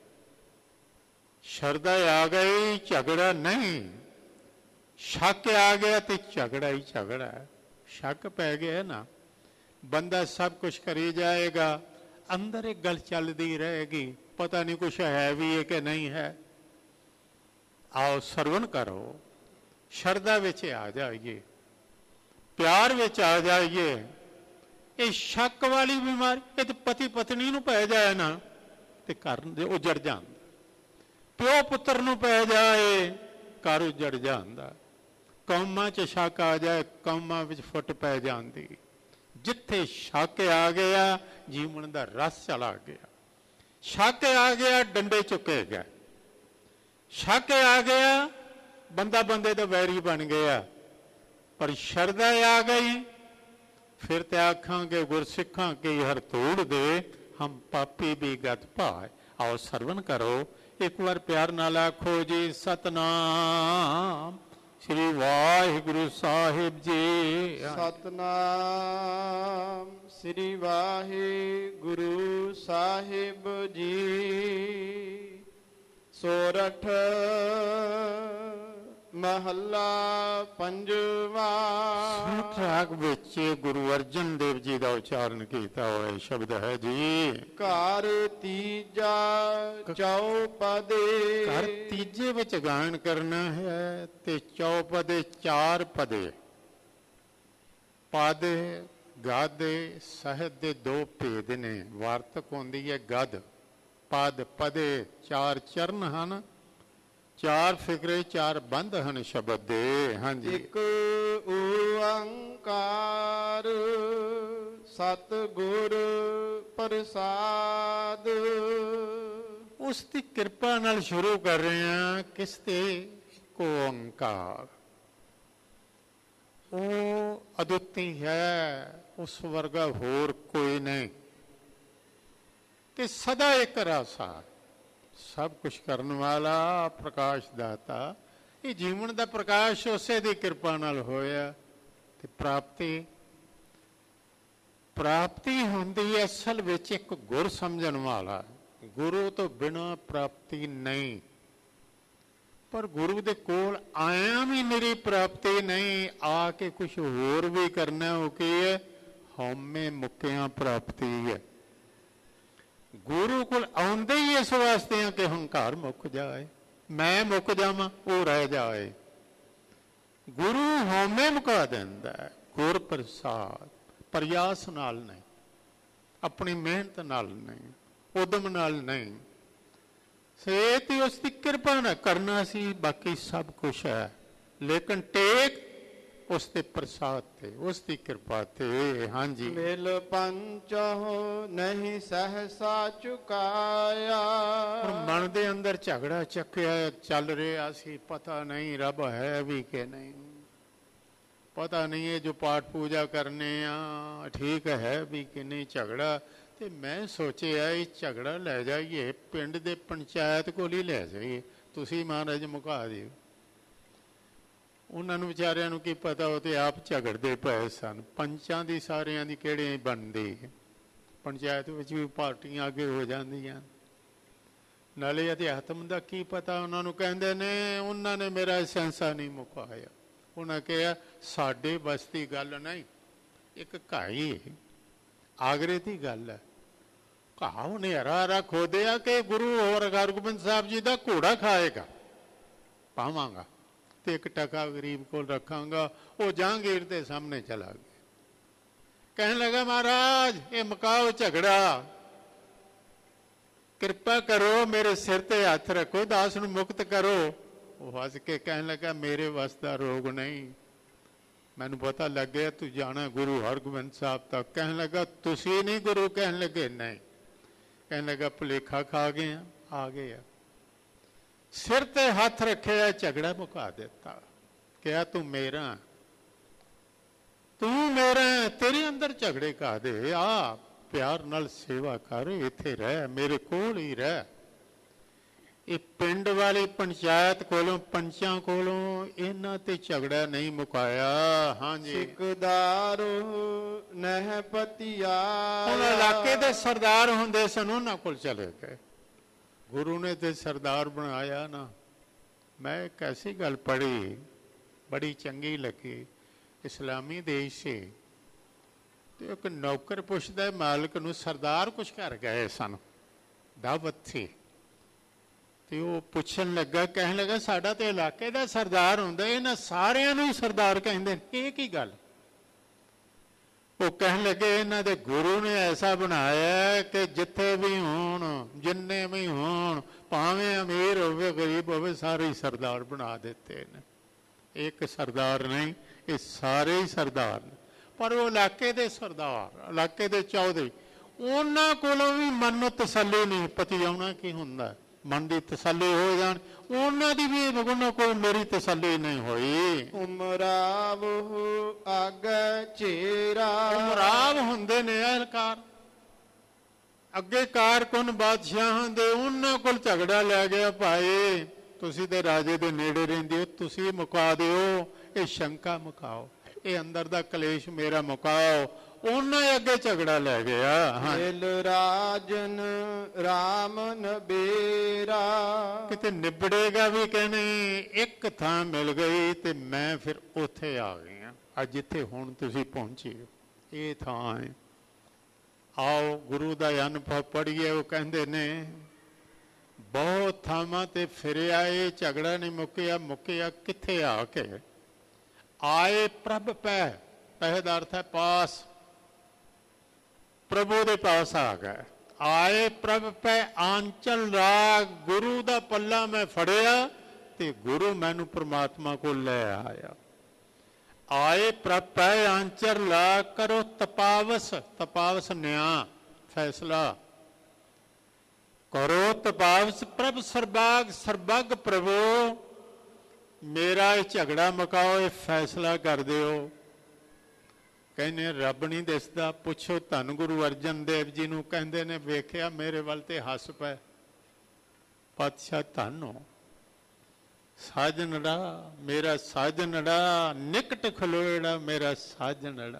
ਸ਼ਰਧਾ ਆ ਗਈ ਝਗੜਾ ਨਹੀਂ, ਸ਼ੱਕ ਆ ਗਿਆ ਤੇ ਝਗੜਾ ਹੀ ਝਗੜਾ। ਸ਼ੱਕ ਪੈ ਗਿਆ ਨਾ, ਬੰਦਾ ਸਭ ਕੁਝ ਕਰੀ ਜਾਏਗਾ, ਅੰਦਰ ਇੱਕ ਗੱਲ ਚੱਲਦੀ ਰਹੇਗੀ, ਪਤਾ ਨਹੀਂ ਕੁਛ ਹੈ ਵੀ ਹੈ ਕਿ ਨਹੀਂ ਹੈ। ਆਓ ਸਰਵਣ ਕਰੋ, ਸ਼ਰਧਾ ਵਿੱਚ ਆ ਜਾਈਏ, ਪਿਆਰ ਵਿੱਚ ਆ ਜਾਈਏ। ਇਹ ਸ਼ੱਕ ਵਾਲੀ ਬਿਮਾਰੀ ਇਹ ਤੇ ਪਤੀ ਪਤਨੀ ਨੂੰ ਪੈ ਜਾਏ ਨਾ ਤੇ ਘਰ ਉਜੜ ਜਾਂਦਾ, ਪਿਓ ਪੁੱਤਰ ਨੂੰ ਪੈ ਜਾਏ ਘਰ ਉਜੜ ਜਾਂਦਾ, ਕੌਮਾਂ 'ਚ ਸ਼ੱਕ ਆ ਜਾਏ ਕੌਮਾਂ ਵਿੱਚ ਫੁੱਟ ਪੈ ਜਾਂਦੀ। ਜਿੱਥੇ ਸ਼ੱਕ ਆ ਗਿਆ ਜੀਵਨ ਦਾ ਰਸ ਚਲਾ ਗਿਆ। ਸ਼ੱਕ ਆ ਗਿਆ ਡੰਡੇ ਚੁੱਕੇ ਗਏ, ਸ਼ੱਕ ਆ ਗਿਆ ਬੰਦਾ ਬੰਦੇ ਦਾ ਵੈਰੀ ਬਣ ਗਿਆ। ਪਰ ਸ਼ਰਧਾ ਆ ਗਈ ਫਿਰ ਤੇ ਆਖਾਂਗੇ ਗੁਰਸਿੱਖਾਂ ਕੀ ਹਰ ਧੂੜ ਦੇ, ਹਮ ਪਾਪੀ ਵੀ ਗਤ ਭਾਏ। ਆਓ ਸਰਵਣ ਕਰੋ, ਇੱਕ ਵਾਰ ਪਿਆਰ ਨਾਲ ਆਖੋ ਜੀ ਸਤਨਾਮ ਸ੍ਰੀ ਵਾਹਿਗੁਰੂ ਸਾਹਿਬ ਜੀ। ਸਤਨਾਮ ਸ੍ਰੀ ਵਾਹਿਗੁਰੂ ਸਾਹਿਬ ਜੀ। ਸੋਰਠ ਮਹੱਲਾ ਪੰਜਵਾ। ਸੋਰਠ ਰਾਗ ਵਿੱਚ ਗੁਰੂ ਅਰਜਨ ਦੇਵ ਜੀ ਦਾ ਉਚਾਰਨ ਕੀਤਾ ਹੋਇਆ ਸ਼ਬਦ ਹੈ ਜੀ। ਘਰ ਤੀਜਾ ਚੌਪਦੇ। ਘਰ ਤੀਜੇ ਵਿੱਚ ਗਾਇਨ ਕਰਨਾ ਹੈ ਤੇ ਚੌਪਦੇ ਚਾਰ ਪਦੇ। ਪਦ ਗਦ ਸਾਹਿਤ ਦੇ ਦੋ ਭੇਦ ਨੇ। ਵਾਰਤਕ ਹੁੰਦੀ ਹੈ ਗਦ, ਪਦ ਪਦੇ ਚਾਰ ਚਰਨ ਹਨ, ਚਾਰ ਫਿਕਰੇ ਚਾਰ ਬੰਦ ਹਨ ਸ਼ਬਦ ਦੇ। ਹਾਂਜੀ। ਇੱਕ ਓੰਕਾਰ ਸਤਿਗੁਰ ਪ੍ਰਸਾਦ। ਉਸ ਦੀ ਕਿਰਪਾ ਨਾਲ ਸ਼ੁਰੂ ਕਰ ਰਹੇ ਹਾਂ। ਕਿਸ ਤੇ? ਇੱਕ ਓੰਕਾਰ। ਉਹ ਅਦੁੱਤੀ ਹੈ, ਉਸ ਵਰਗਾ ਹੋਰ ਕੋਈ ਨਹੀਂ ਤੇ ਸਦਾ ਇੱਕ ਰਾਸਾ, ਸਭ ਕੁਛ ਕਰਨ ਵਾਲਾ, ਪ੍ਰਕਾਸ਼ ਦਾਤਾ। ਇਹ ਜੀਵਨ ਦਾ ਪ੍ਰਕਾਸ਼ ਉਸੇ ਦੀ ਕਿਰਪਾ ਨਾਲ ਹੋਇਆ ਤੇ ਪ੍ਰਾਪਤੀ ਪ੍ਰਾਪਤੀ ਹੁੰਦੀ ਹੈ ਅਸਲ ਵਿੱਚ ਇੱਕ ਗੁਰ ਸਮਝਣ ਵਾਲਾ। ਗੁਰੂ ਤੋਂ ਬਿਨਾਂ ਪ੍ਰਾਪਤੀ ਨਹੀਂ। ਪਰ ਗੁਰੂ ਦੇ ਕੋਲ ਆਇਆ ਵੀ ਮੇਰੀ ਪ੍ਰਾਪਤੀ ਨਹੀਂ, ਆ ਕੇ ਕੁਛ ਹੋਰ ਵੀ ਕਰਨਾ। ਉਹ ਕੀ ਹੈ? ਹਉਮੈ ਮੁੱਕਿਆਂ ਪ੍ਰਾਪਤੀ ਹੈ। ਗੁਰੂ ਕੋਲ ਆਉਂਦੇ ਹੀ ਇਸ ਵਾਸਤੇ ਆ ਕਿ ਹੰਕਾਰ ਮੁੱਕ ਜਾਏ, ਮੈਂ ਮੁੱਕ ਜਾਵਾਂ, ਉਹ ਰਹਿ ਜਾਏ। ਗੁਰੂ ਹਉਮੈ ਮੁਕਾ ਦਿੰਦਾ ਹੈ। ਗੁਰ ਪ੍ਰਸਾਦ ਪ੍ਰਯਾਸ ਨਾਲ ਨਹੀਂ, ਆਪਣੀ ਮਿਹਨਤ ਨਾਲ ਨਹੀਂ, ਉਦਮ ਨਾਲ ਨਹੀਂ, ਸੇ ਤੇ ਉਸ ਦੀ ਕਿਰਪਾ ਨਾਲ ਕਰਨਾ ਸੀ, ਬਾਕੀ ਸਭ ਕੁਛ ਹੈ, ਲੇਕਿਨ ਟੇਕ ਉਸ ਦੇ ਪ੍ਰਸਾਦ ਤੇ, ਉਸ ਦੀ ਕਿਰਪਾ ਤੇ। ਹਾਂਜੀ, ਮਿਲ ਪੰਚਹੁ ਨਹੀਂ ਸਹਸਾ ਚੁਕਾਇਆ। ਹੁਣ ਮਨ ਦੇ ਅੰਦਰ ਝਗੜਾ ਚੱਕਿਆ ਚੱਲ ਰਿਹਾ ਸੀ, ਪਤਾ ਨਹੀਂ ਰੱਬ ਹੈ ਵੀ ਕਿ ਨਹੀਂ, ਪਤਾ ਨਹੀਂ ਇਹ ਜੋ ਪਾਠ ਪੂਜਾ ਕਰਨੇ ਆ ਠੀਕ ਹੈ ਵੀ ਕਿ ਨਹੀਂ ਝਗੜਾ। ਤੇ ਮੈਂ ਸੋਚਿਆ ਇਹ ਝਗੜਾ ਲੈ ਜਾਈਏ ਪਿੰਡ ਦੇ ਪੰਚਾਇਤ ਕੋਲ ਹੀ ਲੈ ਜਾਈਏ, ਤੁਸੀਂ ਮਹਾਰਾਜ ਮੁਕਾ ਦਿਓ। ਉਹਨਾਂ ਨੂੰ ਵਿਚਾਰਿਆਂ ਨੂੰ ਕੀ ਪਤਾ, ਉਹ ਤੇ ਆਪ ਝਗੜਦੇ ਪਏ ਸਨ। ਪੰਚਾਂ ਦੀ ਸਾਰਿਆਂ ਦੀ ਕਿਹੜੇ ਬਣਦੀ, ਪੰਚਾਇਤ ਵਿੱਚ ਵੀ ਪਾਰਟੀਆਂ ਅੱਗੇ ਹੋ ਜਾਂਦੀਆਂ, ਨਾਲੇ ਅਧਿਆਤਮ ਦਾ ਕੀ ਪਤਾ। ਉਹਨਾਂ ਨੂੰ ਕਹਿੰਦੇ ਨੇ ਉਹਨਾਂ ਨੇ ਮੇਰਾ ਸੈਂਸਾ ਨਹੀਂ ਮੁਕਾਇਆ। ਉਹਨਾਂ ਕਿਹਾ ਸਾਡੇ ਬਸ ਦੀ ਗੱਲ ਨਹੀਂ, ਇੱਕ ਘਾਈ ਆਗਰੇ ਦੀ ਗੱਲ ਹੈ, ਘਾਹ ਉਹਨੇ ਹਰਾ ਹਰਾ ਖੋਦਿਆ ਕਿ ਗੁਰੂ ਹੋਰ ਹਰਗੋਬਿੰਦ ਸਾਹਿਬ ਜੀ ਦਾ ਘੋੜਾ ਖਾਏਗਾ, ਪਾਵਾਂਗਾ ਤੇ ਇੱਕ ਟਕਾ ਗਰੀਬ ਕੋਲ ਰੱਖਾਂਗਾ। ਉਹ ਜਹਾਂਗੀਰ ਦੇ ਸਾਹਮਣੇ ਚਲਾ ਗਿਆ, ਕਹਿਣ ਲੱਗਾ ਮਹਾਰਾਜ ਇਹ ਮੁਕਾਓ ਝਗੜਾ, ਕਿਰਪਾ ਕਰੋ ਮੇਰੇ ਸਿਰ ਤੇ ਹੱਥ ਰੱਖੋ, ਦਾਸ ਨੂੰ ਮੁਕਤ ਕਰੋ। ਉਹ ਹੱਸ ਕੇ ਕਹਿਣ ਲੱਗਾ ਮੇਰੇ ਵੱਸ ਦਾ ਰੋਗ ਨਹੀਂ, ਮੈਨੂੰ ਪਤਾ ਲੱਗ ਗਿਆ ਤੂੰ ਜਾਣਾ ਗੁਰੂ ਹਰਗੋਬਿੰਦ ਸਾਹਿਬ ਤੱਕ। ਕਹਿਣ ਲੱਗਾ ਤੁਸੀਂ ਨਹੀਂ ਗੁਰੂ, ਕਹਿਣ ਲੱਗੇ ਨਹੀਂ, ਕਹਿਣ ਲੱਗਾ ਭੁਲੇਖਾ ਖਾ ਗਏ ਆ, ਆ ਗਏ ਆ। ਸਿਰ ਤੇ ਹੱਥ ਰੱਖਿਆ, ਝਗੜਾ ਮੁਕਾ ਦਿੱਤਾ। ਕਿਹਾ ਤੂੰ ਮੇਰਾ, ਤੂੰ ਮੇਰਾ, ਤੇਰੇ ਅੰਦਰ ਝਗੜੇ ਕਾਹਦੇ, ਆ ਪਿਆਰ ਨਾਲ ਸੇਵਾ ਕਰ, ਇੱਥੇ ਰਹਿ, ਮੇਰੇ ਕੋਲ ਹੀ ਰਹਿ। ਇਹ ਪਿੰਡ ਵਾਲੀ ਪੰਚਾਇਤ ਕੋਲੋਂ, ਪੰਚਾਂ ਕੋਲੋਂ ਇਹਨਾਂ ਤੇ ਝਗੜਾ ਨਹੀਂ ਮੁਕਾਇਆ। ਹਾਂਜੀ, ਸਿਕਦਾਰੁ ਨਹਿ ਪਤਿਆ। ਹੁਣ ਇਲਾਕੇ ਦੇ ਸਰਦਾਰ ਹੁੰਦੇ ਸਨ, ਉਹਨਾਂ ਕੋਲ ਚਲੇ ਗਏ। ਗੁਰੂ ਨੇ ਤੇ ਸਰਦਾਰ ਬਣਾਇਆ ਨਾ। ਮੈਂ ਇੱਕ ਐਸੀ ਗੱਲ ਪੜ੍ਹੀ, ਬੜੀ ਚੰਗੀ ਲੱਗੀ। ਇਸਲਾਮੀ ਦੇਸ਼ ਸੀ ਤੇ ਇੱਕ ਨੌਕਰ ਪੁੱਛਦਾ ਮਾਲਕ ਨੂੰ, ਸਰਦਾਰ ਕੁਛ ਕਰ ਗਏ ਸਨ, ਦਾਵਤ ਸੀ, ਤੇ ਉਹ ਪੁੱਛਣ ਲੱਗਾ, ਕਹਿਣ ਲੱਗਾ ਸਾਡਾ ਤੇ ਇਲਾਕੇ ਦਾ ਸਰਦਾਰ ਹੁੰਦਾ, ਇਹਨਾਂ ਸਾਰਿਆਂ ਨੂੰ ਹੀ ਸਰਦਾਰ ਕਹਿੰਦੇ ਨੇ, ਇਹ ਕੀ ਗੱਲ। ਉਹ ਕਹਿਣ ਲੱਗੇ ਇਹਨਾਂ ਦੇ ਗੁਰੂ ਨੇ ਐਸਾ ਬਣਾਇਆ ਕਿ ਜਿੱਥੇ ਵੀ ਹੋਣ, ਜਿੰਨੇ ਵੀ ਹੋਣ, ਭਾਵੇਂ ਅਮੀਰ ਹੋਵੇ ਗਰੀਬ ਹੋਵੇ, ਸਾਰੇ ਹੀ ਸਰਦਾਰ ਬਣਾ ਦਿੱਤੇ ਨੇ। ਇੱਕ ਸਰਦਾਰ ਨਹੀਂ, ਇਹ ਸਾਰੇ ਹੀ ਸਰਦਾਰ ਨੇ। ਪਰ ਉਹ ਇਲਾਕੇ ਦੇ ਸਰਦਾਰ, ਇਲਾਕੇ ਦੇ ਚੌਧਰੀ, ਉਹਨਾਂ ਕੋਲੋਂ ਵੀ ਮਨ ਨੂੰ ਤਸੱਲੀ ਨਹੀਂ, ਪਤੀ ਆਉਣਾ ਕੀ ਹੁੰਦਾ, ਮਨ ਦੀ ਤਸੱਲੀ ਹੋ ਜਾਣ, ਉਹਨਾਂ ਦੀ ਵੀ ਉਹਨਾਂ ਕੋਲ ਮੇਰੀ ਤਸੱਲੀ ਨਹੀਂ ਹੋਈ। ਉਮਰਾਵ ਆਗੇ ਚੇਰਾ। ਉਮਰਾਵ ਹੁੰਦੇ ਨੇ ਅਹਲਕਾਰ, ਅੱਗੇ ਕਾਰਕੁਨ ਬਾਦਸ਼ਾਹਾਂ ਦੇ, ਉਹਨਾਂ ਕੋਲ ਝਗੜਾ ਲੈ ਗਿਆ, ਭਾਈ ਤੁਸੀਂ ਤੇ ਰਾਜੇ ਦੇ ਨੇੜੇ ਰਹਿੰਦੇ ਹੋ, ਤੁਸੀਂ ਮੁਕਾ ਦਿਓ, ਇਹ ਸ਼ੰਕਾ ਮੁਕਾਓ, ਇਹ ਅੰਦਰ ਦਾ ਕਲੇਸ਼ ਮੇਰਾ ਮੁਕਾਓ। ਉਹਨਾਂ ਅੱਗੇ ਝਗੜਾ ਲੈ ਗਿਆ। ਮਿਲ ਰਾਜਨ ਰਾਮ ਨਬੇਰਾ। ਕਿਤੇ ਨਿਬੜੇਗਾ ਵੀ ਕਹਿੰਦੇ ਇੱਕ ਥਾਂ ਮਿਲ ਗਈ ਤੇ ਮੈਂ ਫਿਰ ਉੱਥੇ ਆ ਗਈ। ਅੱਜ ਜਿੱਥੇ ਹੁਣ ਤੁਸੀਂ ਪਹੁੰਚੇ ਇਹ ਥਾਂ ਹੈ। ਆਓ ਗੁਰੂ ਦਾ ਅਨੁਭਵ ਪੜ੍ਹੀਏ। ਉਹ ਕਹਿੰਦੇ ਨੇ ਬਹੁਤ ਥਾਵਾਂ ਤੇ ਫਿਰਿਆ, ਇਹ ਝਗੜਾ ਨਹੀਂ ਮੁੱਕਿਆ। ਮੁੱਕਿਆ ਕਿੱਥੇ ਆ ਕੇ ਆਏ ਪ੍ਰਭ ਪੈ, ਪੈ ਦਾ ਅਰਥ ਹੈ ਪਾਸ, ਪ੍ਰਭੂ ਦੇ ਪਾਸ ਆ ਗਏ। ਆਏ ਪ੍ਰਭ ਪੈ ਆਂਚਲ ਰਾਗ, ਗੁਰੂ ਦਾ ਪੱਲਾ ਮੈਂ ਫੜਿਆ ਤੇ ਗੁਰੂ ਮੈਨੂੰ ਪ੍ਰਮਾਤਮਾ ਕੋਲ ਲੈ ਆਇਆ। ਆਏ ਪ੍ਰਭ ਪੈ ਆਂਚਲ ਰਾਗ, ਕਰੋ ਤਪਾਵਸ, ਤਪਾਵਸ ਨਿਆਂ ਫੈਸਲਾ ਕਰੋ, ਤਪਾਵਸ ਪ੍ਰਭ ਸਰਬਾਗ, ਸਰਬੱਗ ਪ੍ਰਭੂ ਮੇਰਾ ਇਹ ਝਗੜਾ ਮੁਕਾਓ, ਇਹ ਫੈਸਲਾ ਕਰ ਦਿਓ। ਕਹਿੰਦੇ ਰੱਬ ਨਹੀਂ ਦਿਸਦਾ, ਪੁੱਛੋ ਧੰਨ ਗੁਰੂ ਅਰਜਨ ਦੇਵ ਜੀ ਨੂੰ। ਕਹਿੰਦੇ ਨੇ ਵੇਖਿਆ ਮੇਰੇ ਵੱਲ ਤੇ ਹੱਸ ਪਏ। ਪਾਤਸ਼ਾਹ ਧੰਨੋ ਸਾਜਨੜਾ, ਮੇਰਾ ਸਾਜਨੜਾ, ਨਿਕਟ ਖਲੋੜਾ ਮੇਰਾ ਸਾਜਨੜਾ।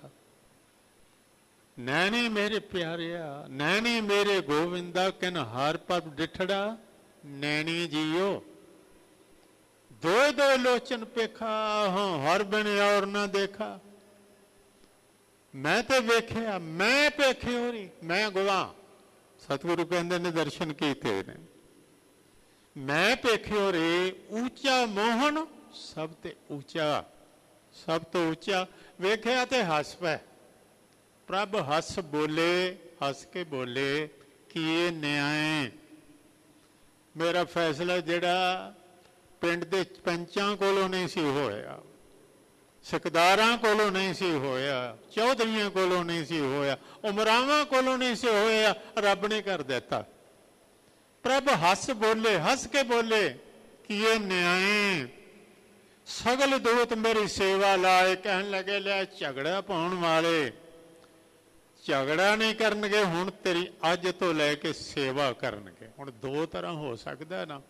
ਨੈਣੀ ਮੇਰੇ ਪਿਆਰਿਆ, ਨੈਣੀ ਮੇਰੇ ਗੋਵਿੰਦਾ, ਕਿਨ ਹਰ ਪਬ ਡਿਠੜਾ ਨੈਣੀ ਜੀਓ। ਦੋ ਦੋ ਲੋਚਨ ਪੇਖਾ, ਹਾਂ ਹਰ ਬਿਨ ਔਰ ਨਾ ਦੇਖਾ। ਮੈਂ ਤੇ ਵੇਖਿਆ, ਮੈਂ ਪੇਖੇ ਹੋ ਰਹੀ, ਮੈਂ ਗਵਾਹ। ਸਤਿਗੁਰੂ ਕਹਿੰਦੇ ਨੇ ਦਰਸ਼ਨ ਕੀਤੇ ਨੇ। ਮੈਂ ਪੇਖੇ ਹੋ ਰਹੀ, ਉੱਚਾ ਮੋਹਨ ਸਭ ਤੇ ਉੱਚਾ, ਸਭ ਤੋਂ ਉੱਚਾ। ਵੇਖਿਆ ਤੇ ਹੱਸ ਪੈ। ਪ੍ਰਭ ਹੱਸ ਬੋਲੇ, ਹੱਸ ਕੇ ਬੋਲੇ ਕਿ ਇਹ ਨਿਆਂ, ਮੇਰਾ ਫੈਸਲਾ ਜਿਹੜਾ ਪਿੰਡ ਦੇ ਪੰਚਾਂ ਕੋਲੋਂ ਨਹੀਂ ਸੀ ਹੋਇਆ, ਸਿਕਦਾਰਾਂ ਕੋਲੋਂ ਨਹੀਂ ਸੀ ਹੋਇਆ, ਚੌਧਰੀਆਂ ਕੋਲੋਂ ਨਹੀਂ ਸੀ ਹੋਇਆ, ਉਮਰਾਵਾਂ ਕੋਲੋਂ ਨਹੀਂ ਸੀ ਹੋਇਆ, ਰੱਬ ਨੇ ਕਰ ਦਿੱਤਾ। ਪ੍ਰਭ ਹੱਸ ਬੋਲੇ, ਹੱਸ ਕੇ ਬੋਲੇ ਕਿ ਇਹ ਨਿਆਏ ਸਗਲ ਦੂਤ ਮੇਰੀ ਸੇਵਾ ਲਾਏ। ਕਹਿਣ ਲੱਗੇ ਲੈ ਝਗੜਾ ਪਾਉਣ ਵਾਲੇ ਝਗੜਾ ਨਹੀਂ ਕਰਨਗੇ, ਹੁਣ ਤੇਰੀ ਅੱਜ ਤੋਂ ਲੈ ਕੇ ਸੇਵਾ ਕਰਨਗੇ। ਹੁਣ ਦੋ ਤਰ੍ਹਾਂ ਹੋ ਸਕਦਾ ਨਾ,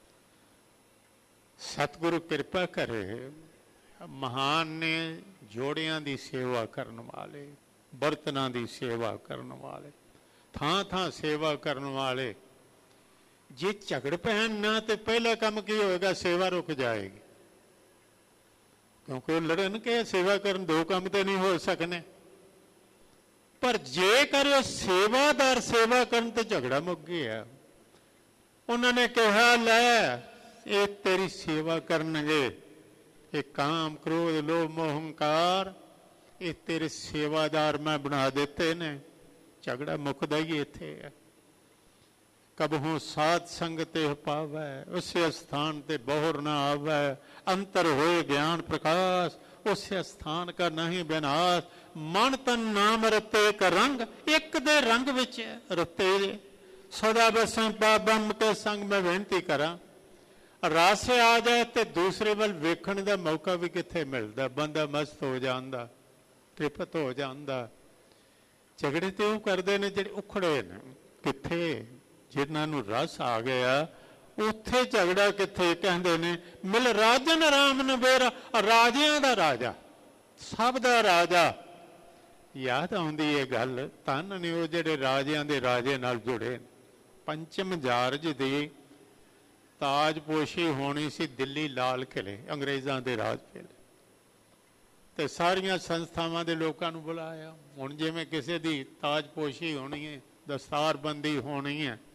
ਸਤਿਗੁਰੂ ਕਿਰਪਾ ਕਰੇ। ਮਹਾਨ ਨੇ ਜੋੜਿਆਂ ਦੀ ਸੇਵਾ ਕਰਨ ਵਾਲੇ, ਬਰਤਨਾਂ ਦੀ ਸੇਵਾ ਕਰਨ ਵਾਲੇ, ਥਾਂ ਥਾਂ ਸੇਵਾ ਕਰਨ ਵਾਲੇ। ਜੇ ਝਗੜ ਪੈਣ ਨਾ ਤੇ ਪਹਿਲਾ ਕੰਮ ਕੀ ਹੋਏਗਾ? ਸੇਵਾ ਰੁਕ ਜਾਏਗੀ, ਕਿਉਂਕਿ ਉਹ ਲੜਨ ਕੇ ਸੇਵਾ ਕਰਨ, ਦੋ ਕੰਮ ਤੇ ਨਹੀਂ ਹੋ ਸਕਨੇ। ਪਰ ਜੇਕਰ ਉਹ ਸੇਵਾਦਾਰ ਸੇਵਾ ਕਰਨ ਤੇ ਝਗੜਾ ਮੁੱਕ ਗਿਆ। ਉਹਨਾਂ ਨੇ ਕਿਹਾ ਲੈ ਇਹ ਤੇਰੀ ਸੇਵਾ ਕਰਨਗੇ, ਇਹ ਕਾਮ ਕ੍ਰੋਧ ਲੋਭ ਮੋਹ ਹੰਕਾਰ ਇਹ ਤੇਰੇ ਸੇਵਾਦਾਰ ਮੈਂ ਬਣਾ ਦਿੱਤੇ ਨੇ। ਝਗੜਾ ਮੁੱਕਦਾ ਹੀ ਇੱਥੇ ਹੈ। ਕਬਹੂ ਸਾਧ ਸੰਗ ਤੇ ਪਾਵੈ, ਉਸੇ ਸਥਾਨ ਤੇ ਬਹੁਰ ਨਾ ਆਵੈ। ਅੰਤਰ ਹੋਏ ਗਿਆਨ ਪ੍ਰਕਾਸ਼, ਉਸੇ ਸਥਾਨ ਕਾ ਨਹੀਂ ਬਿਨਾਸ਼। ਮਨ ਤਨ ਨਾਮ ਰਤੇ ਇੱਕ ਰੰਗ, ਇੱਕ ਦੇ ਰੰਗ ਵਿੱਚ ਰਤੇ ਸਦਾ ਬਸਾਂ ਪਾਬੰਮ ਕੇ ਸੰਗ। ਮੈਂ ਬੇਨਤੀ ਕਰਾਂ ਰਸ ਆ ਜਾਏ ਤੇ ਦੂਸਰੇ ਵੱਲ ਵੇਖਣ ਦਾ ਮੌਕਾ ਵੀ ਕਿੱਥੇ ਮਿਲਦਾ। ਬੰਦਾ ਮਸਤ ਹੋ ਜਾਂਦਾ, ਤ੍ਰਿਪਤ ਹੋ ਜਾਂਦਾ। ਝਗੜੇ ਤੇ ਉਹ ਕਰਦੇ ਨੇ ਜਿਹੜੇ ਉਖੜੇ ਨੇ। ਕਿੱਥੇ? ਜਿਨ੍ਹਾਂ ਨੂੰ ਰਸ ਆ ਗਿਆ ਉੱਥੇ ਝਗੜਾ ਕਿੱਥੇ? ਕਹਿੰਦੇ ਨੇ ਮਿਲ ਰਾਜਨ ਰਾਮ ਨਵੇਰਾ, ਰਾਜਿਆਂ ਦਾ ਰਾਜਾ, ਸਭ ਦਾ ਰਾਜਾ। ਯਾਦ ਆਉਂਦੀ ਇਹ ਗੱਲ, ਧੰਨ ਨੇ ਉਹ ਜਿਹੜੇ ਰਾਜਿਆਂ ਦੇ ਰਾਜੇ ਨਾਲ ਜੁੜੇ। ਪੰਚਮ ਜਾਰਜ ਦੀ ਤਾਜਪੋਸ਼ੀ ਹੋਣੀ ਸੀ ਦਿੱਲੀ ਲਾਲ ਕਿਲੇ, ਅੰਗਰੇਜ਼ਾਂ ਦੇ ਰਾਜ ਵੇਲੇ, ਤੇ ਸਾਰੀਆਂ ਸੰਸਥਾਵਾਂ ਦੇ ਲੋਕਾਂ ਨੂੰ ਬੁਲਾਇਆ। ਹੁਣ ਜਿਵੇਂ ਕਿਸੇ ਦੀ ਤਾਜਪੋਸ਼ੀ ਹੋਣੀ ਹੈ, ਦਸਤਾਰਬੰਦੀ ਹੋਣੀ ਹੈ,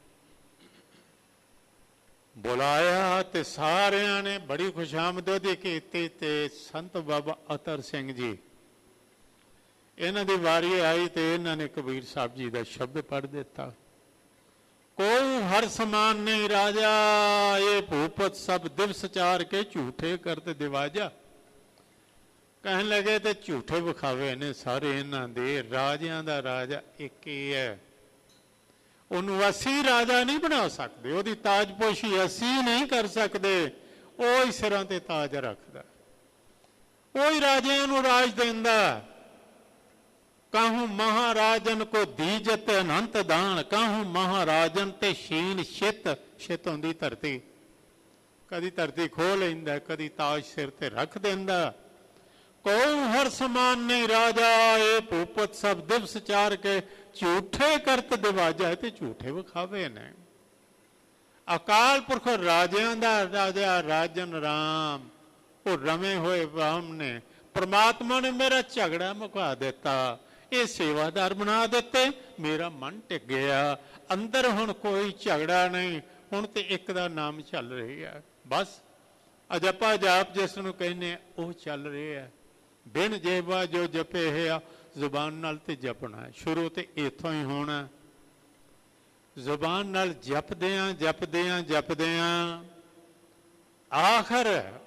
ਬੁਲਾਇਆ ਤੇ ਸਾਰਿਆਂ ਨੇ ਬੜੀ ਖੁਸ਼ਾਮਦੀ ਕੀਤੀ। ਤੇ ਸੰਤ ਬਾਬਾ ਅਤਰ ਸਿੰਘ ਜੀ, ਇਹਨਾਂ ਦੀ ਵਾਰੀ ਆਈ ਤੇ ਇਹਨਾਂ ਨੇ ਕਬੀਰ ਸਾਹਿਬ ਜੀ ਦਾ ਸ਼ਬਦ ਪੜ੍ਹ ਦਿੱਤਾ। ਕੋਈ ਹਰ ਸਮਾਨ ਨਹੀਂ ਰਾਜਾ, ਇਹ ਭੂਪਤ ਸਭ ਦਿਵਸ ਚਾਰ ਕੇ ਝੂਠੇ ਕਰਤੇ ਦਿਵਾਜਾ। ਕਹਿਣ ਲੱਗੇ ਤੇ ਝੂਠੇ ਵਿਖਾਵੇ ਨੇ ਸਾਰੇ ਇਹਨਾਂ ਦੇ। ਰਾਜਿਆਂ ਦਾ ਰਾਜਾ ਇੱਕ ਹੀ ਹੈ, ਉਹਨੂੰ ਅਸੀਂ ਰਾਜਾ ਨਹੀਂ ਬਣਾ ਸਕਦੇ, ਉਹਦੀ ਤਾਜਪੋਸ਼ੀ ਅਸੀਂ ਨਹੀਂ ਕਰ ਸਕਦੇ। ਉਹ ਹੀ ਸਿਰਾਂ ਤੇ ਤਾਜ ਰੱਖਦਾ, ਉਹ ਹੀ ਰਾਜਿਆਂ ਨੂੰ ਰਾਜ ਦਿੰਦਾ। ਕਾਹੂ ਮਹਾਰਾਜਨ ਕੋ ਦੀਜਤ ਅਨੰਤ ਦਾਨ, ਕਾਹੂ ਮਹਾਰਾਜਨ ਤੇ ਸ਼ੀਨ ਛਿਤ। ਛਿਤ ਹੁੰਦੀ ਧਰਤੀ, ਕਦੀ ਧਰਤੀ ਖੋਹ ਲੈਂਦਾ, ਕਦੀ ਤਾਜ ਸਿਰ ਤੇ ਰੱਖ ਦਿੰਦਾ। ਕੋਈ ਹਰ ਸਮਾਨ ਨਹੀਂ ਰਾਜਾ, ਇਹ ਭੂਪਤ ਸਭ ਦਿਵਸ ਚਾਰ ਕੇ ਝੂਠੇ ਕਰਤ ਦਿਵਾਜਾ। ਤੇ ਝੂਠੇ ਵਿਖਾਵੇ ਨੇ। ਅਕਾਲ ਪੁਰਖ ਰਾਜਿਆਂ ਦਾ ਰਾਜਾ ਰਾਜਨ ਰਾਮ, ਉਹ ਰਵੇਂ ਹੋਏ ਰਾਮ ਨੇ। ਪਰਮਾਤਮਾ ਨੇ ਮੇਰਾ ਝਗੜਾ ਮੁਕਾ ਦਿੱਤਾ, ਇਹ ਸੇਵਾਦਾਰ ਬਣਾ ਦਿੱਤੇ, ਮੇਰਾ ਮਨ ਟਿਕ ਗਿਆ। ਅੰਦਰ ਹੁਣ ਕੋਈ ਝਗੜਾ ਨਹੀਂ, ਹੁਣ ਤੇ ਇੱਕ ਦਾ ਨਾਮ ਚੱਲ ਰਿਹਾ। ਬਸ ਅਜਪਾ ਜਾਪ ਜਿਸ ਨੂੰ ਕਹਿੰਦੇ ਉਹ ਚੱਲ ਰਿਹਾ। ਬਿਨ ਜੇਵਾ ਜੋ ਜਪੇ ਹੈ, ਜ਼ੁਬਾਨ ਨਾਲ ਤੇ ਜਪਣਾ। ਸ਼ੁਰੂ ਤੇ ਇੱਥੋਂ ਹੀ ਹੋਣਾ, ਜ਼ੁਬਾਨ ਨਾਲ ਜਪਦਿਆਂ ਜਪਦਿਆਂ ਜਪਦਿਆਂ ਆਖਰ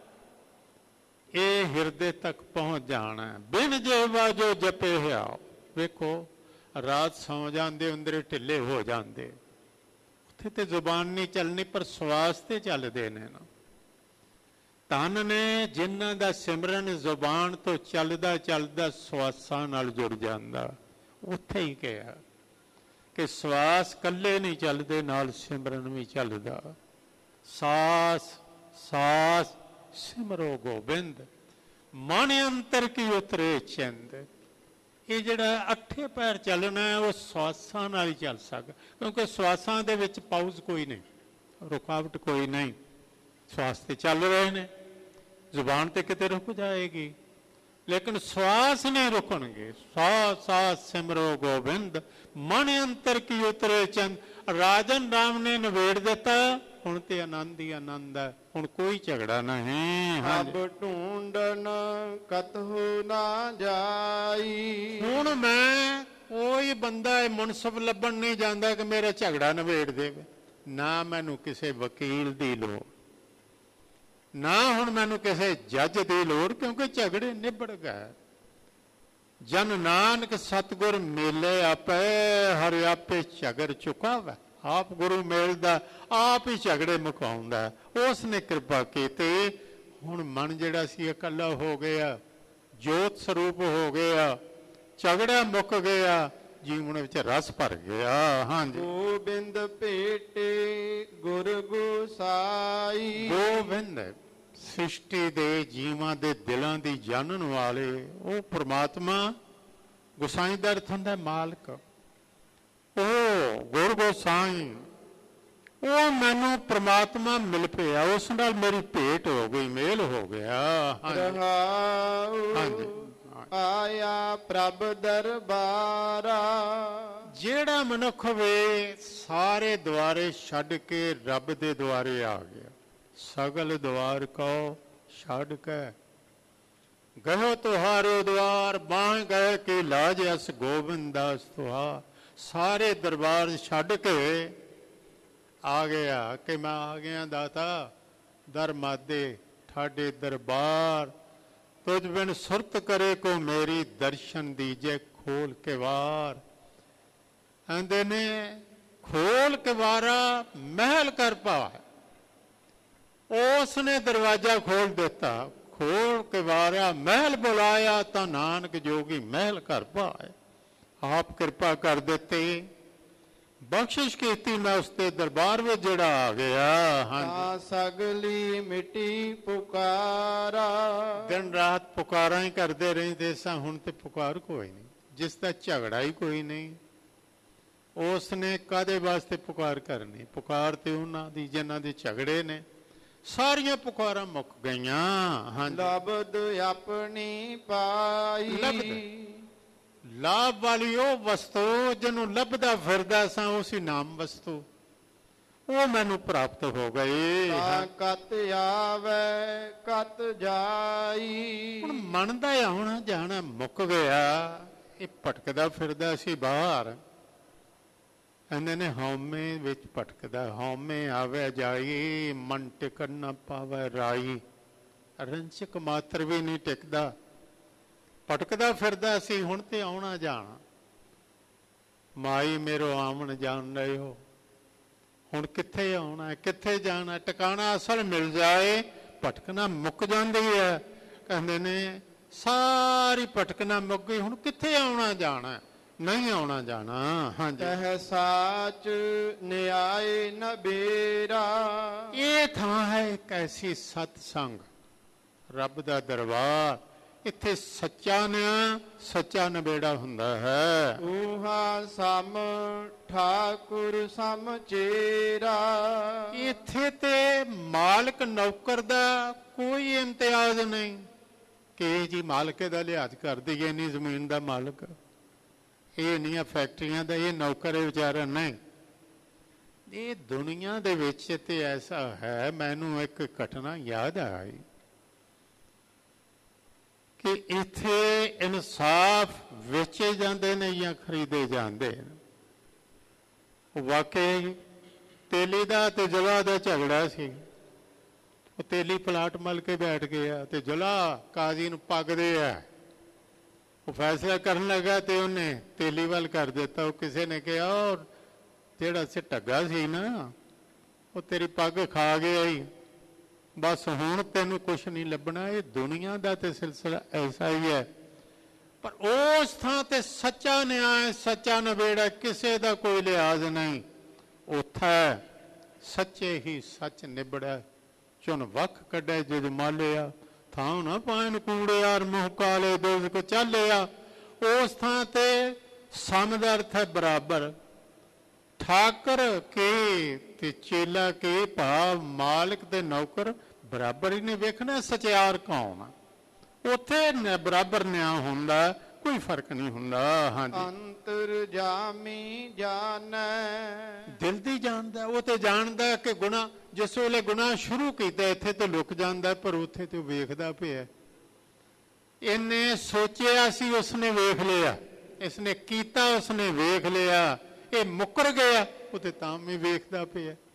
ਇਹ ਹਿਰਦੇ ਤੱਕ ਪਹੁੰਚ ਜਾਣਾ। ਬਿਨ ਜੇਵਾ ਜੋ ਜਪੇ ਹੈ। ਵੇਖੋ ਰਾਤ ਸੌ ਜਾਂਦੇ, ਅੰਦਰੇ ਢਿੱਲੇ ਹੋ ਜਾਂਦੇ, ਉੱਥੇ ਤੇ ਜ਼ੁਬਾਨ ਨਹੀਂ ਚੱਲਣੀ ਪਰ ਸਵਾਸ ਤੇ ਚੱਲਦੇ ਨੇ ਨਾ। ਧੰਨ ਨੇ ਜਿਨ੍ਹਾਂ ਦਾ ਸਿਮਰਨ ਜ਼ੁਬਾਨ ਤੋਂ ਚੱਲਦਾ ਚੱਲਦਾ ਸਵਾਸਾਂ ਨਾਲ ਜੁੜ ਜਾਂਦਾ। ਉੱਥੇ ਹੀ ਕਿਹਾ ਕਿ ਸਵਾਸ ਇਕੱਲੇ ਨਹੀਂ ਚੱਲਦੇ, ਨਾਲ ਸਿਮਰਨ ਵੀ ਚੱਲਦਾ। ਸਾਸ ਸਾਸ ਸਿਮਰੋ ਗੋਬਿੰਦ, ਮਨ ਅੰਤਰ ਕੀ ਉਤਰੇ ਚੰਦ। ਇਹ ਜਿਹੜਾ ਅੱਠੇ ਪੈਰ ਚੱਲਣਾ ਹੈ ਉਹ ਸਵਾਸਾਂ ਨਾਲ ਹੀ ਚੱਲ ਸਕਦਾ, ਕਿਉਂਕਿ ਸਵਾਸਾਂ ਦੇ ਵਿੱਚ ਪਾਉਜ਼ ਕੋਈ ਨਹੀਂ, ਰੁਕਾਵਟ ਕੋਈ ਨਹੀਂ। ਸਵਾਸ ਤੇ ਚੱਲ ਰਹੇ ਨੇ, ਜ਼ੁਬਾਨ ਤੇ ਕਿਤੇ ਰੁਕ ਜਾਏਗੀ, ਲੇਕਿਨ ਸਵਾਸ ਨਹੀਂ ਰੁਕਣਗੇ। ਸਾਸ ਸਾਸ ਸਿਮਰੋ ਗੋਬਿੰਦ, ਮਨ ਅੰਤਰ ਕੀ ਉਤਰੇ ਚੰਦ। ਰਾਜਨ ਰਾਮ ਨੇ ਨਿਬੇੜ ਦਿੱਤਾ, ਹੁਣ ਤੇ ਆਨੰਦ ਹੀ ਆਨੰਦ ਹੈ, ਹੁਣ ਕੋਈ ਝਗੜਾ ਨਹੀਂ। ਅਬ ਢੂੰਡਨ ਕਤਹੁ ਨਾ ਜਾਈ। ਹੁਣ ਮੈਂ ਕੋਈ ਬੰਦਾ ਇਹ ਮੁਨਸਫ ਲੱਭਣ ਨਹੀਂ ਜਾਂਦਾ ਕਿ ਮੇਰਾ ਝਗੜਾ ਨਿਬੇੜ ਦੇਵੇ। ਨਾ ਮੈਨੂੰ ਕਿਸੇ ਵਕੀਲ ਦੀ ਲੋੜ, ਨਾ ਹੁਣ ਮੈਨੂੰ ਕਿਸੇ ਜੱਜ ਦੀ ਲੋੜ, ਕਿਉਂਕਿ ਝਗੜੇ ਨਿਬੜ ਗਏ। ਜਨ ਨਾਨਕ ਸਤਿਗੁਰ ਮੇਲੇ ਆਪੇ, ਹਰਿ ਆਪੇ ਝਗੜ ਚੁਕਾਵੇ। ਆਪ ਗੁਰੂ ਮੇਲਦਾ, ਆਪ ਹੀ ਝਗੜੇ ਮੁਕਾਉਂਦਾ, ਉਸ ਨੇ ਕਿਰਪਾ ਕੀਤੀ। ਹੁਣ ਮਨ ਜਿਹੜਾ ਸੀ ਇਕੱਲਾ ਹੋ ਗਿਆ, ਜੋਤ ਸਰੂਪ ਹੋ ਗਿਆ, ਝਗੜਾ ਮੁੱਕ ਗਿਆ, ਜੀਵਨ ਵਿੱਚ ਰਸ ਭਰ ਗਿਆ। ਹਾਂਜੀ, ਗੋਬਿੰਦ ਭੇਟੇ ਗੁਰ ਗੋਸਾਈ। ਗੋਬਿੰਦ ਸ੍ਰਿਸ਼ਟੀ ਦੇ ਜੀਵਾਂ ਦੇ ਦਿਲਾਂ ਦੀ ਜਾਣਨ ਵਾਲੇ, ਉਹ ਪ੍ਰਮਾਤਮਾ। ਗੁਸਾਈ ਦਾ ਅਰਥ ਹੁੰਦਾ ਮਾਲਕ। ਉਹ ਗੁਰ ਗੋਸਾਈ, ਉਹ ਮੈਨੂੰ ਪ੍ਰਮਾਤਮਾ ਮਿਲ ਪਿਆ, ਉਸ ਨਾਲ ਮੇਰੀ ਭੇਟ ਹੋ ਗਈ, ਮੇਲ ਹੋ ਗਿਆ। ਰਹਾਉ ਹਾਂਜੀ, ਆਇਆ ਪ੍ਰਭ ਦਰਬਾਰਾ। ਜਿਹੜਾ ਮਨੁੱਖ ਵੇ ਸਾਰੇ ਦੁਆਰੇ ਛੱਡ ਕੇ ਰੱਬ ਦੇ ਦੁਆਰੇ ਆ ਗਿਆ। ਸਗਲ ਦੁਆਰ ਕੋ ਛੱਡ ਕੇ ਗਇਓ ਤੁਹਾਰੋ ਦੁਆਰ, ਬਾਹ ਗਏ ਕਿ ਲਾਜ ਅਸ ਗੋਬਿੰਦ ਦਾਸ ਤੁਹਾ। ਸਾਰੇ ਦਰਬਾਰ ਛੱਡ ਕੇ ਆ ਗਿਆ ਕਿ ਮੈਂ ਆ ਗਿਆ ਦਾਤਾ, ਦਰ ਮਾਦੇ ਠਾਡੇ ਦਰਬਾਰ। ਤੁਝ ਬਿਨ ਸੁਰਤ ਕਰੇ ਕੋ ਮੇਰੀ, ਦਰਸ਼ਨ ਦੀਜੇ ਖੋਲ ਕੇ ਵਾਰ। ਆਂਦੇ ਨੇ ਖੋਲ ਕੇ ਵਾਰਾ ਮਹਿਲ ਕਰ ਪਾਏ, ਉਸ ਨੇ ਦਰਵਾਜ਼ਾ ਖੋਲ ਦਿੱਤਾ। ਖੋਲ ਕੇ ਵਾਰਿਆ ਮਹਿਲ ਬੁਲਾਇਆ, ਤਾਂ ਨਾਨਕ ਜੋਗੀ ਮਹਿਲ ਕਰ ਪਾਏ। ਆਪ ਕਿਰਪਾ ਕਰ ਦਿੱਤੀ, ਬਖਸ਼ਿਸ਼ ਕੀਤੀ, ਮੈਂ ਉਸ ਦੇ ਦਰਬਾਰ ਵਿੱਚ ਜਿਹੜਾ ਆ ਗਿਆ। ਹਾਂ, ਸਗਲੀ ਮਿੱਟੀ ਪੁਕਾਰਾ। ਦਿਨ ਰਾਤ ਪੁਕਾਰਾਂ ਹੀ ਕਰਦੇ ਰਹਿੰਦੇ ਸਾਂ, ਹੁਣ ਤੇ ਪੁਕਾਰ ਕੋਈ ਨਹੀਂ। ਜਿਸ ਦਾ ਝਗੜਾ ਹੀ ਕੋਈ ਨਹੀਂ, ਉਸ ਨੇ ਕਾਹਦੇ ਵਾਸਤੇ ਪੁਕਾਰ ਕਰਨੀ? ਪੁਕਾਰ ਤੇ ਉਹਨਾਂ ਦੀ ਜਿਨ੍ਹਾਂ ਦੇ ਝਗੜੇ ਨੇ। ਸਾਰੀਆਂ ਪੁਕਾਰਾਂ ਮੁੱਕ ਗਈਆਂ। ਹਾਂਜੀ, ਲਬਦ ਆਪਣੀ ਪਾਈ। ਲਾਭ ਵਾਲੀ ਉਹ ਵਸਤੂ ਜਿਹਨੂੰ ਲੱਭਦਾ ਫਿਰਦਾ ਸਾਂ, ਉਸੇ ਨਾਮ ਵਸਤੂ, ਉਹ ਮੈਨੂੰ ਪ੍ਰਾਪਤ ਹੋ ਗਈ। ਕਤ ਆਵੇ ਕਤ ਜਾਈ। ਹੁਣ ਮਨ ਦਾ ਆਉਣਾ ਜਾਣਾ ਮੁੱਕ ਗਿਆ, ਇਹ ਭਟਕਦਾ ਫਿਰਦਾ ਸੀ ਬਾਹਰ। ਕਹਿੰਦੇ ਨੇ ਹਉਮੈ ਵਿੱਚ ਭਟਕਦਾ, ਹਉਮੈ ਆਵੇ ਜਾਈ, ਮਨ ਟਿਕਣ ਨਾ ਪਾਵੇ ਰਾਈ। ਰੰਚਕ ਮਾਤਰ ਵੀ ਨਹੀਂ ਟਿਕਦਾ, ਭਟਕਦਾ ਫਿਰਦਾ ਸੀ। ਹੁਣ ਤੇ ਆਉਣਾ ਜਾਣਾ, ਮਾਈ ਮੇਰੋ ਆਵਣ ਜਾਣ ਰਹੇ ਹੋ। ਹੁਣ ਕਿੱਥੇ ਆਉਣਾ, ਕਿੱਥੇ ਜਾਣਾ? ਟਿਕਾਣਾ ਅਸਲ ਮਿਲ ਜਾਏ, ਭਟਕਣਾ ਮੁੱਕ ਜਾਂਦੀ ਹੈ। ਕਹਿੰਦੇ ਨੇ ਸਾਰੀ ਭਟਕਣਾ ਮੁੱਕ ਗਈ, ਹੁਣ ਕਿੱਥੇ ਆਉਣਾ ਜਾਣਾ? ਨਹੀਂ ਆਉਣਾ ਜਾਣਾ। ਹਾਂਜੀ, ਕਹਿ ਸਾਚ ਨਿਆਏ ਨਬੇਰਾ। ਇਹ ਥਾਂ ਹੈ ਇੱਕ ਐਸੀ ਸਤਸੰਗ, ਰੱਬ ਦਾ ਦਰਬਾਰ। ਇੱਥੇ ਸੱਚਾ ਨਿਆਂ, ਸੱਚਾ ਨਬੇੜਾ ਹੁੰਦਾ ਹੈ। ਊਹਾ ਸਮ ਠਾਕੁਰ ਸਮ ਚੇਰਾ। ਇੱਥੇ ਤੇ ਮਾਲਕ ਨੌਕਰ ਦਾ ਕੋਈ ਇਮਤਿਆਜ਼ ਨਹੀਂ ਕਿ ਜੀ ਮਾਲਕੇ ਦਾ ਲਿਹਾਜ਼ ਕਰ ਦਈਏ, ਨਹੀਂ ਜ਼ਮੀਨ ਦਾ ਮਾਲਕ, ਇਹ ਨਹੀਂ ਆ ਫੈਕਟਰੀਆਂ ਦਾ, ਇਹ ਨੌਕਰ ਹੈ ਵਿਚਾਰਾ। ਨਹੀਂ, ਇਹ ਦੁਨੀਆ ਦੇ ਵਿੱਚ ਤੇ ਐਸਾ ਹੈ। ਮੈਨੂੰ ਇੱਕ ਘਟਨਾ ਯਾਦ ਆਈ ਕਿ ਇੱਥੇ ਇਨਸਾਫ ਵੇਚੇ ਜਾਂਦੇ ਨੇ ਜਾਂ ਖਰੀਦੇ ਜਾਂਦੇ ਨੇ। ਵਾਕਈ ਤੇਲੀ ਦਾ ਤੇ ਜੁਲਾ ਦਾ ਝਗੜਾ ਸੀ। ਉਹ ਤੇਲੀ ਪਲਾਟ ਮਲ ਕੇ ਬੈਠ ਗਿਆ ਤੇ ਜੁਲਾ ਕਾਜ਼ੀ ਨੂੰ ਪੱਗਦੇ ਆ। ਉਹ ਫੈਸਲਾ ਕਰਨ ਲੱਗਾ ਤੇ ਉਹਨੇ ਤੇਲੀ ਵੱਲ ਕਰ ਦਿੱਤਾ। ਉਹ ਕਿਸੇ ਨੇ ਕਿਹਾ ਔਰ ਜਿਹੜਾ ਸੇ ਢੱਗਾ ਸੀ ਨਾ, ਉਹ ਤੇਰੀ ਪੱਗ ਖਾ ਗਿਆ ਹੀ, ਬਸ ਹੁਣ ਤੈਨੂੰ ਕੁਛ ਨਹੀਂ ਲੱਭਣਾ। ਇਹ ਦੁਨੀਆ ਦਾ ਤੇ ਸਿਲਸਿਲਾ ਐਸਾ ਹੀ ਹੈ। ਪਰ ਉਸ ਥਾਂ ਤੇ ਸੱਚਾ ਨਿਆਂ, ਸੱਚਾ ਨਬੇੜਾ, ਕਿਸੇ ਦਾ ਕੋਈ ਲਿਹਾਜ਼ ਨਹੀਂ। ਉੱਥੇ ਸੱਚੇ ਹੀ ਸੱਚ ਨਿਬੜਿਆ, ਚੁਣ ਵੱਖ ਕੱਢੇ ਜਿਜ ਮਾਲਿਆ। ਥਾਂ ਨਾ ਪਾਇਨ ਕੂੜਿਆਰ ਮੂੰਹ ਕਾਲੇ ਦੋਜ਼ਖ ਚਾਲਿਆ। ਉਸ ਥਾਂ ਤੇ ਸਮ ਦਾ ਅਰਥ ਹੈ ਬਰਾਬਰ। ਠਾਕਰ ਕੇ ਤੇ ਚੇਲਾ ਕੇ, ਭਾਵ ਮਾਲਕ ਤੇ ਨੌਕਰ ਬਰਾਬਰ ਹੀ ਨੇ। ਵੇਖਣਾ ਸਚਿਆਰ ਕੌਣ, ਉੱਥੇ ਬਰਾਬਰ ਨਿਆਂ ਹੁੰਦਾ, ਕੋਈ ਫਰਕ ਨਹੀਂ ਹੁੰਦਾ। ਹਾਂਜੀ, ਅੰਤਰ ਜਾਮੀ ਜਾਣੈ। ਦਿਲ ਦੀ ਜਾਣਦਾ, ਉਹ ਤੇ ਜਾਣਦਾ ਕਿ ਗੁਨਾਹ ਜਿਸ ਵੇਲੇ ਗੁਨਾਹ ਸ਼ੁਰੂ ਕੀਤਾ ਇੱਥੇ ਤੇ ਲੁਕ ਜਾਂਦਾ, ਪਰ ਉੱਥੇ ਤੇ ਵੇਖਦਾ ਪਿਆ। ਇਹਨੇ ਸੋਚਿਆ ਸੀ, ਉਸਨੇ ਵੇਖ ਲਿਆ। ਇਸਨੇ ਕੀਤਾ, ਉਸਨੇ ਵੇਖ ਲਿਆ। ਇਹ ਮੁੱਕਰ ਗਿਆ, ਉਹ ਤੇ ਤਾਂ ਵੀ ਵੇਖਦਾ ਪਿਆ।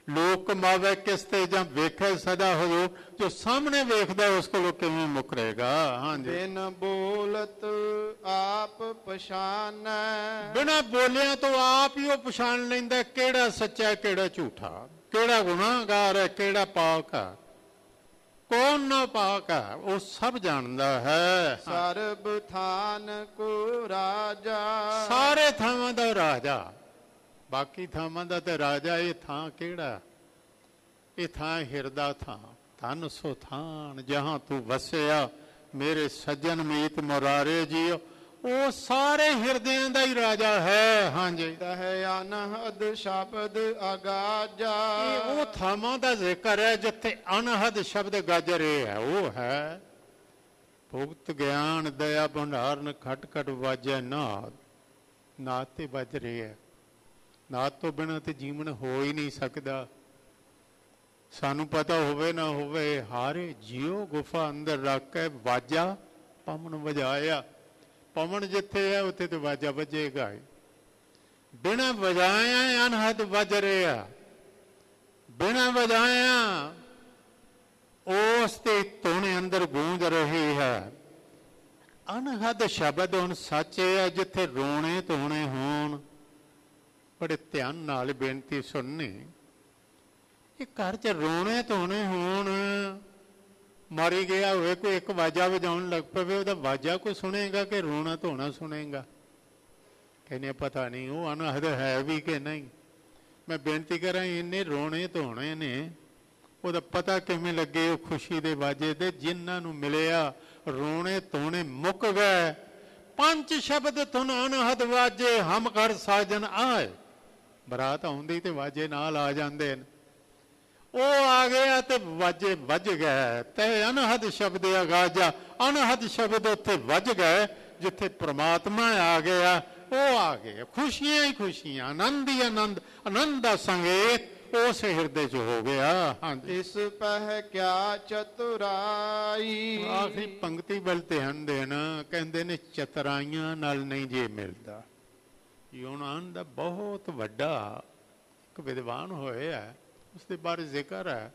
ਲੋਕ ਕਮਾਵੇ ਕਿਸ ਤੇ ਜਾਂ ਵੇਖੇ ਸਦਾ ਹਜ਼ੂਰ, ਜੋ ਸਾਹਮਣੇ ਵੇਖਦਾ ਉਸ ਕੋਲੋਂ ਕਿਵੇਂ ਮੁਕਰੇਗਾ। ਹਾਂਜੀ, ਬਿਨ ਬੋਲਤ ਆਪ ਪਛਾਨੈ, ਬਿਨਾਂ ਬੋਲਿਆਂ ਤੋਂ ਆਪ ਹੀ ਉਹ ਪਛਾਣ ਲੈਂਦਾ ਕਿਹੜਾ ਸੱਚਾ ਕਿਹੜਾ ਝੂਠਾ, ਕਿਹੜਾ ਗੁਨਾਹਗਾਰ ਹੈ ਕਿਹੜਾ ਪਾਕ ਹੈ, ਕੌਣ ਨਾ ਪਾਕ ਹੈ, ਉਹ ਸਭ ਜਾਣਦਾ ਹੈ। ਸਰਬ ਥਾਨ ਕੋ ਰਾਜਾ, ਸਾਰੇ ਥਾਵਾਂ ਦਾ ਰਾਜਾ, ਬਾਕੀ ਥਾਵਾਂ ਦਾ ਤੇ ਰਾਜਾ। ਇਹ ਥਾਂ ਕਿਹੜਾ? ਇਹ ਥਾਂ ਹਿਰਦਾ ਥਾਂ, ਧਨ ਸੋ ਥਾਨ ਜਹਾਂ ਤੂੰ ਵਸਿਆ, ਮੇਰੇ ਸੱਜਣ ਮੀਤ ਮੁਰਾਰੇ ਜੀ, ਉਹ ਸਾਰੇ ਹਿਰਦਿਆਂ ਦਾ ਹੀ ਰਾਜਾ ਹੈ। ਹਾਂਜੀ, ਤਹਿ ਅਨਹਦ ਸ਼ਬਦ ਅਗਾਜਾ, ਇਹ ਉਹ ਥਾਵਾਂ ਦਾ ਜ਼ਿਕਰ ਹੈ ਜਿੱਥੇ ਅਨਹਦ ਸ਼ਬਦ ਗਾਜਰੇ ਹੈ। ਉਹ ਹੈ ਭੁਗਤ ਗਿਆਨ ਦਇਆ ਭੰਡਾਰਨ ਖਟ ਖਟ ਵਾਜੈ ਨਾਦ, ਨਾਦ ਤੇ ਵੱਜ ਰਿਹਾ ਹੈ। ਨਾਦ ਤੋਂ ਬਿਨਾਂ ਤੇ ਜੀਵਨ ਹੋ ਹੀ ਨਹੀਂ ਸਕਦਾ। ਸਾਨੂੰ ਪਤਾ ਹੋਵੇ ਨਾ ਹੋਵੇ, ਹਾਰੇ ਜਿਉ ਗੁਫਾ ਅੰਦਰ ਰੱਖ ਕੇ ਵਾਜਾ ਪਵਨ ਵਜਾਇਆ, ਪਵਨ ਜਿੱਥੇ ਹੈ ਉੱਥੇ ਤੇ ਵਾਜਾ ਵੱਜੇਗਾ। ਬਿਨਾਂ ਵਜਾਇਆ ਅਨਹਦ ਵੱਜ ਰਿਹਾ, ਬਿਨਾਂ ਵਜਾਇਆ ਉਸ ਤੇ ਧੁਨ ਅੰਦਰ ਗੂੰਜ ਰਹੀ ਹੈ। ਅਨਹਦ ਸ਼ਬਦ ਹੁਣ ਸੱਚੇ ਹੈ ਜਿੱਥੇ ਰੋਣੇ ਧੋਣੇ ਹੋਣ। ਬੜੇ ਧਿਆਨ ਨਾਲ ਬੇਨਤੀ ਸੁਣਨੀ, ਇਹ ਘਰ 'ਚ ਰੋਣੇ ਧੋਣੇ ਹੋਣ, ਮਾਰੀ ਗਿਆ ਹੋਵੇ ਕੋਈ ਇੱਕ ਵਾਜਾ ਵਜਾਉਣ ਲੱਗ ਪਵੇ, ਉਹਦਾ ਵਾਜਾ ਕੋਈ ਸੁਣੇਗਾ ਕਿ ਰੋਣਾ ਧੋਣਾ ਸੁਣੇਗਾ? ਕਹਿੰਦੇ ਪਤਾ ਨਹੀਂ ਉਹ ਅਨਹਦ ਹੈ ਵੀ ਕਿ ਨਹੀਂ। ਮੈਂ ਬੇਨਤੀ ਕਰਾਂ, ਇੰਨੇ ਰੋਣੇ ਧੋਣੇ ਨੇ, ਉਹਦਾ ਪਤਾ ਕਿਵੇਂ ਲੱਗੇ ਉਹ ਖੁਸ਼ੀ ਦੇ ਵਾਜੇ ਦੇ? ਜਿਨ੍ਹਾਂ ਨੂੰ ਮਿਲਿਆ ਰੋਣੇ ਧੋਣੇ ਮੁੱਕ ਗਏ। ਪੰਜ ਸ਼ਬਦ ਧੁਨ ਅਨਹਦ ਵਾਜੇ, ਹਮ ਘਰ ਸਾਜਨ ਆਏ। ਬਰਾਤ ਆਉਂਦੀ ਤੇ ਵਾਜੇ ਨਾਲ ਆ ਜਾਂਦੇ ਨੇ। ਉਹ ਆ ਗਿਆ ਤੇ ਵਾਜੇ ਵੱਜ ਗਏ। ਤੇ ਅਨਹਦ ਸ਼ਬਦ ਅਗਾਜਾ, ਅਨਹਦ ਸ਼ਬਦ ਉੱਥੇ ਵੱਜ ਗਏ ਜਿੱਥੇ ਪ੍ਰਮਾਤਮਾ ਆ ਗਿਆ। ਉਹ ਆ ਗਏ, ਖੁਸ਼ੀਆਂ ਹੀ ਖੁਸ਼ੀਆਂ, ਆਨੰਦ ਹੀ ਆਨੰਦ, ਆਨੰਦ ਦਾ ਸੰਗੀਤ ਉਸ ਹਿਰਦੇ 'ਚ ਹੋ ਗਿਆ। ਹਾਂਜੀ, ਇਸ ਪਹਿ ਕਿਆ ਚਤੁਰਾਈ, ਆਖਰੀ ਪੰਕਤੀ ਵੱਲ ਧਿਆਨ ਦੇਣਾ। ਕਹਿੰਦੇ ਨੇ ਚਤਰਾਈਆਂ ਨਾਲ ਨਹੀਂ ਜੇ ਮਿਲਦਾ। ਯੂਨਾਨ ਦਾ ਬਹੁਤ ਵੱਡਾ ਇੱਕ ਵਿਦਵਾਨ ਹੋਇਆ, ਉਸਦੇ ਬਾਰੇ ਜ਼ਿਕਰ ਹੈ।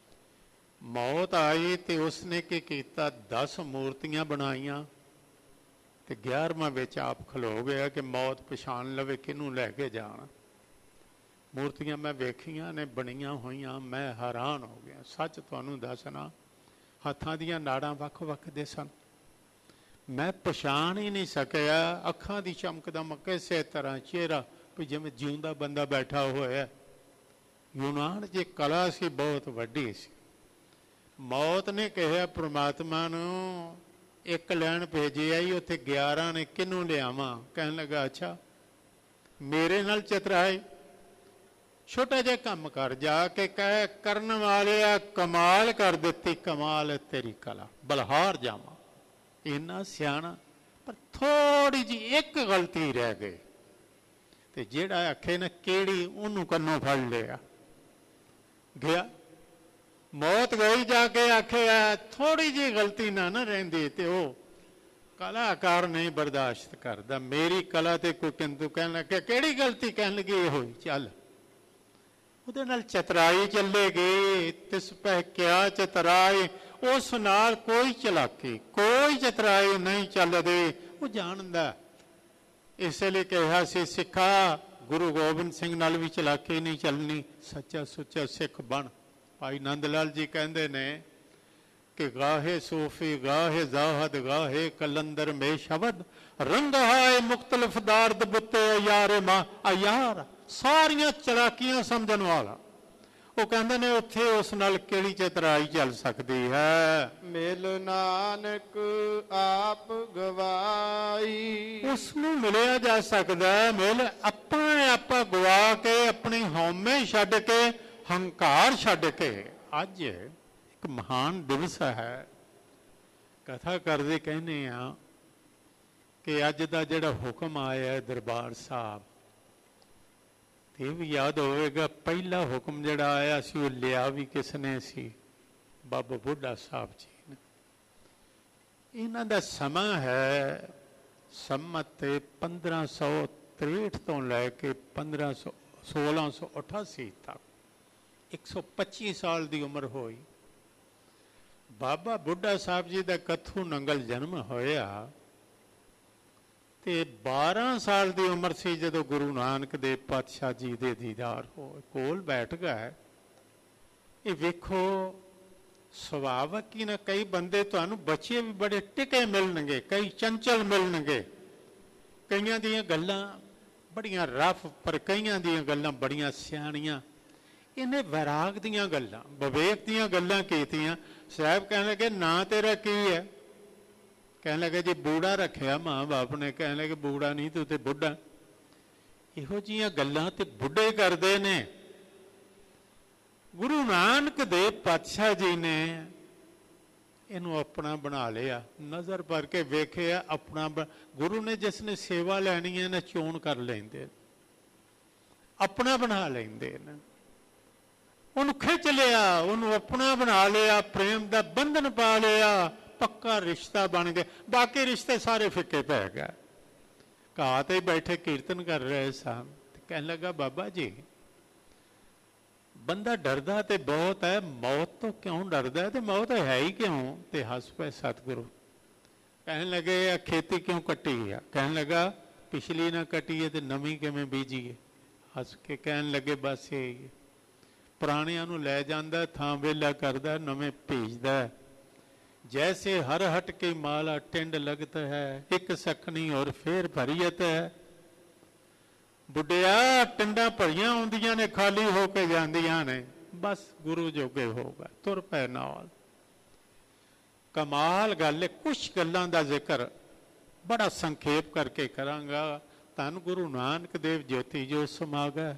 ਮੌਤ ਆਈ ਤੇ ਉਸਨੇ ਕੀ ਕੀਤਾ? ਦਸ ਮੂਰਤੀਆਂ ਬਣਾਈਆਂ ਤੇ ਗਿਆਰਵਾਂ ਵਿੱਚ ਆਪ ਖਲੋ ਗਿਆ ਕਿ ਮੌਤ ਪਛਾਣ ਲਵੇ ਕਿਹਨੂੰ ਲੈ ਕੇ ਜਾਣਾ। ਮੂਰਤੀਆਂ ਮੈਂ ਵੇਖੀਆਂ ਨੇ ਬਣੀਆਂ ਹੋਈਆਂ, ਮੈਂ ਹੈਰਾਨ ਹੋ ਗਿਆ। ਸੱਚ ਤੁਹਾਨੂੰ ਦੱਸਣਾ, ਹੱਥਾਂ ਦੀਆਂ ਨਾੜਾਂ ਵੱਖ ਵੱਖ ਦੇ ਸਨ। ਮੈਂ ਪਛਾਣ ਹੀ ਨਹੀਂ ਸਕਿਆ। ਅੱਖਾਂ ਦੀ ਚਮਕ ਦਾ ਕਿਸੇ ਤਰ੍ਹਾਂ ਚਿਹਰਾ ਵੀ ਜਿਵੇਂ ਜਿਉਂਦਾ ਬੰਦਾ ਬੈਠਾ ਹੋਇਆ। ਯੂਨਾਨ ਜੇ ਕਲਾ ਸੀ ਬਹੁਤ ਵੱਡੀ ਸੀ। ਮੌਤ ਨੇ ਕਿਹਾ ਪ੍ਰਮਾਤਮਾ ਨੂੰ, ਇੱਕ ਲੈਣ ਭੇਜਿਆ ਹੀ, ਉੱਥੇ ਗਿਆਰਾਂ ਨੇ ਕਿਹਨੂੰ ਲਿਆਵਾਂ? ਕਹਿਣ ਲੱਗਾ ਅੱਛਾ ਮੇਰੇ ਨਾਲ ਚਤਰਾਏ, ਛੋਟਾ ਜਿਹਾ ਕੰਮ ਕਰ, ਜਾ ਕੇ ਕਹਿ ਕਰਨ ਵਾਲਿਆ ਕਮਾਲ ਕਰ ਦਿੱਤੀ, ਕਮਾਲ ਤੇਰੀ ਕਲਾ, ਬਲਹਾਰ ਜਾਵਾਂ। ਇੰਨਾ ਸਿਆਣਾ, ਪਰ ਥੋੜੀ ਜਿਹੀ ਇੱਕ ਗਲਤੀ ਰਹਿ ਗਈ ਤੇ ਜਿਹੜਾ ਆਖੇ ਨਾ ਕਿਹੜੀ, ਉਹਨੂੰ ਕੰਨੋਂ ਫੜ ਲਿਆ। ਗਿਆ ਮੌਤ ਗਈ, ਜਾ ਕੇ ਆਖਿਆ ਥੋੜੀ ਜਿਹੀ ਗਲਤੀ ਨਾ ਨਾ ਰਹਿੰਦੀ ਤੇ ਉਹ ਕਲਾਕਾਰ ਨਹੀਂ ਬਰਦਾਸ਼ਤ ਕਰਦਾ। ਮੇਰੀ ਕਲਾ ਤੇ ਕੋਈ ਕਿੰਤੂ ਕਹਿਣ ਲੱਗੇ, ਕਿਹੜੀ ਗਲਤੀ? ਕਹਿਣ ਲੱਗੀ ਇਹ ਹੋਈ, ਚੱਲ ਉਹਦੇ ਨਾਲ ਚਤਰਾਈ ਚੱਲੇਗੀ। ਤਿਸ ਪਹਿ ਕਿਆ ਚਤਰਾਈ, ਉਸ ਨਾਲ ਕੋਈ ਚਲਾਕੀ ਕੋਈ ਚਤਰਾਈ ਨਹੀਂ ਚੱਲਦੀ। ਉਹ ਜਾਣਦਾ। ਇਸੇ ਲਈ ਕਿਹਾ ਸੀ ਸਿੱਖਾ, ਗੁਰੂ ਗੋਬਿੰਦ ਸਿੰਘ ਨਾਲ ਵੀ ਚਲਾਕੀ ਨਹੀਂ ਚੱਲਣੀ, ਸੱਚਾ ਸੁੱਚਾ ਸਿੱਖ ਬਣ। ਭਾਈ ਨੰਦ ਲਾਲ ਜੀ ਕਹਿੰਦੇ ਨੇ ਕਿ ਗਾਹੇ ਸੂਫੀ ਗਾਹੇ ਜ਼ਾਹਦ ਗਾਹੇ ਕਲੰਦਰ ਮੇ ਸ਼ਬਦ, ਰੰਗ ਹਾਏ ਮੁਖਤਲਫ ਦਾਰਦ ਬੁੱਤੇ ਯਾਰੇ ਮਾਂ ਅਯਾਰ। ਸਾਰੀਆਂ ਚਲਾਕੀਆਂ ਸਮਝਣ ਵਾਲਾ। ਉਹ ਕਹਿੰਦੇ ਨੇ ਉੱਥੇ ਉਸ ਨਾਲ ਕਿਹੜੀ ਚਤਰਾਈ ਚੱਲ ਸਕਦੀ ਹੈ? ਮਿਲ ਨਾਨਕ ਆਪ ਗਵਾਈ, ਉਸ ਨੂੰ ਮਿਲਿਆ ਜਾ ਸਕਦਾ। ਮਿਲ ਆਪਾਂ ਆਪਾਂ ਗਵਾ ਕੇ, ਆਪਣੀ ਹਉਮੈ ਛੱਡ ਕੇ, ਹੰਕਾਰ ਛੱਡ ਕੇ। ਅੱਜ ਇੱਕ ਮਹਾਨ ਦਿਵਸ ਹੈ। ਕਥਾ ਕਰਦੇ ਕਹਿੰਦੇ ਆ ਕਿ ਅੱਜ ਦਾ ਜਿਹੜਾ ਹੁਕਮ ਆਇਆ ਦਰਬਾਰ ਸਾਹਿਬ, ਤੇ ਇਹ ਵੀ ਯਾਦ ਹੋਵੇਗਾ ਪਹਿਲਾ ਹੁਕਮ ਜਿਹੜਾ ਆਇਆ ਸੀ ਉਹ ਲਿਆ ਵੀ ਕਿਸ ਨੇ ਸੀ? ਬਾਬਾ ਬੁੱਢਾ ਸਾਹਿਬ ਜੀ ਨੇ। ਇਹਨਾਂ ਦਾ ਸਮਾਂ ਹੈ ਸੰਮਤ ਪੰਦਰਾਂ ਸੌ ਤ੍ਰੇਹਠ ਤੋਂ ਲੈ ਕੇ ਪੰਦਰਾਂ ਸੌ ਸੋਲਾਂ ਸੌ ਅਠਾਸੀ ਤੱਕ। ਇੱਕ ਸੌ ਪੱਚੀ ਸਾਲ ਦੀ ਉਮਰ ਹੋਈ। ਬਾਬਾ ਬੁੱਢਾ ਸਾਹਿਬ ਜੀ ਦਾ ਕੱਥੂ ਨੰਗਲ ਜਨਮ ਹੋਇਆ ਤੇ ਬਾਰਾਂ ਸਾਲ ਦੀ ਉਮਰ ਸੀ ਜਦੋਂ ਗੁਰੂ ਨਾਨਕ ਦੇਵ ਪਾਤਸ਼ਾਹ ਜੀ ਦੇ ਦੀਦਾਰ ਹੋਏ, ਕੋਲ ਬੈਠ ਗਏ। ਇਹ ਵੇਖੋ ਸੁਭਾਵਕ ਹੀ ਨਾ, ਕਈ ਬੰਦੇ ਤੁਹਾਨੂੰ ਬੱਚੇ ਵੀ ਬੜੇ ਟਿਕੇ ਮਿਲਣਗੇ, ਕਈ ਚੰਚਲ ਮਿਲਣਗੇ, ਕਈਆਂ ਦੀਆਂ ਗੱਲਾਂ ਬੜੀਆਂ ਰਫ, ਪਰ ਕਈਆਂ ਦੀਆਂ ਗੱਲਾਂ ਬੜੀਆਂ ਸਿਆਣੀਆਂ। ਇਹਨੇ ਵੈਰਾਗ ਦੀਆਂ ਗੱਲਾਂ, ਵਿਵੇਕ ਦੀਆਂ ਗੱਲਾਂ ਕੀਤੀਆਂ। ਸਾਹਿਬ ਕਹਿਣ ਲੱਗੇ ਨਾਂ ਤੇਰਾ ਕੀ ਹੈ? ਕਹਿਣ ਲੱਗੇ ਜੀ ਬੂੜਾ ਰੱਖਿਆ ਮਾਂ ਬਾਪ ਨੇ। ਕਹਿਣ ਲੱਗੇ ਬੂੜਾ ਨਹੀਂ, ਤੂੰ ਤੇ ਬੁੱਢਾ। ਇਹੋ ਜਿਹੀਆਂ ਗੱਲਾਂ ਤੇ ਬੁੱਢੇ ਕਰਦੇ ਨੇ। ਗੁਰੂ ਨਾਨਕ ਦੇਵ ਪਾਤਸ਼ਾਹ ਜੀ ਨੇ ਇਹਨੂੰ ਆਪਣਾ ਬਣਾ ਲਿਆ, ਨਜ਼ਰ ਭਰ ਕੇ ਵੇਖਿਆ ਆਪਣਾ। ਗੁਰੂ ਨੇ ਜਿਸ ਨੇ ਸੇਵਾ ਲੈਣੀ ਹੈ ਨਾ, ਚੋਣ ਕਰ ਲੈਂਦੇ, ਆਪਣਾ ਬਣਾ ਲੈਂਦੇ ਨੇ। ਉਹਨੂੰ ਖਿੱਚ ਲਿਆ, ਉਹਨੂੰ ਆਪਣਾ ਬਣਾ ਲਿਆ, ਪ੍ਰੇਮ ਦਾ ਬੰਧਨ ਪਾ ਲਿਆ, ਪੱਕਾ ਰਿਸ਼ਤਾ ਬਣ ਗਿਆ। ਬਾਕੀ ਰਿਸ਼ਤੇ ਸਾਰੇ ਫਿੱਕੇ ਪੈ ਗਏ। ਘਾਹ ਤੇ ਬੈਠੇ ਕੀਰਤਨ ਕਰ ਰਹੇ ਸਨ। ਕਹਿਣ ਲੱਗਾ ਬਾਬਾ ਜੀ ਬੰਦਾ ਡਰਦਾ ਤੇ ਬਹੁਤ ਹੈ, ਮੌਤ ਤੋਂ ਕਿਉਂ ਡਰਦਾ ਤੇ ਮੌਤ ਹੈ ਹੀ ਕਿਉਂ? ਤੇ ਹੱਸ ਪਏ ਸਤਿਗੁਰੂ। ਕਹਿਣ ਲੱਗੇ ਆ ਖੇਤੀ ਕਿਉਂ ਕੱਟੀ ਆ? ਕਹਿਣ ਲੱਗਾ ਪਿਛਲੀ ਨਾ ਕੱਟੀਏ ਤੇ ਨਵੀਂ ਕਿਵੇਂ ਬੀਜੀਏ? ਹੱਸ ਕੇ ਕਹਿਣ ਲੱਗੇ ਬਸ ਇਹ ਪੁਰਾਣਿਆਂ ਨੂੰ ਲੈ ਜਾਂਦਾ, ਥਾਂ ਵੇਲਾ ਕਰਦਾ, ਨਵੇਂ ਭੇਜਦਾ। ਜੈਸੇ ਹਰ ਹਟ ਕੇ ਮਾਲਾ ਟਿੰਡ ਲਗਤ ਹੈ, ਇੱਕ ਸਖਣੀ ਔਰ ਫੇਰ ਭਰੀਅਤ ਹੈ। ਬੁੱਢਿਆ ਟਿੰਡਾਂ ਭਰੀਆਂ ਹੁੰਦੀਆਂ ਨੇ, ਖਾਲੀ ਹੋ ਕੇ ਜਾਂਦੀਆਂ ਨੇ। ਬਸ ਗੁਰੂ ਜੋਗੇ ਹੋਗਾ, ਤੁਰ ਪੈ ਨਾਲ। ਕਮਾਲ ਗੱਲ ਹੈ। ਕੁਛ ਗੱਲਾਂ ਦਾ ਜ਼ਿਕਰ ਬੜਾ ਸੰਖੇਪ ਕਰਕੇ ਕਰਾਂਗਾ। ਧੰਨ ਗੁਰੂ ਨਾਨਕ ਦੇਵ ਜੋਤੀ ਜੋ ਸਮਾ ਗਏ।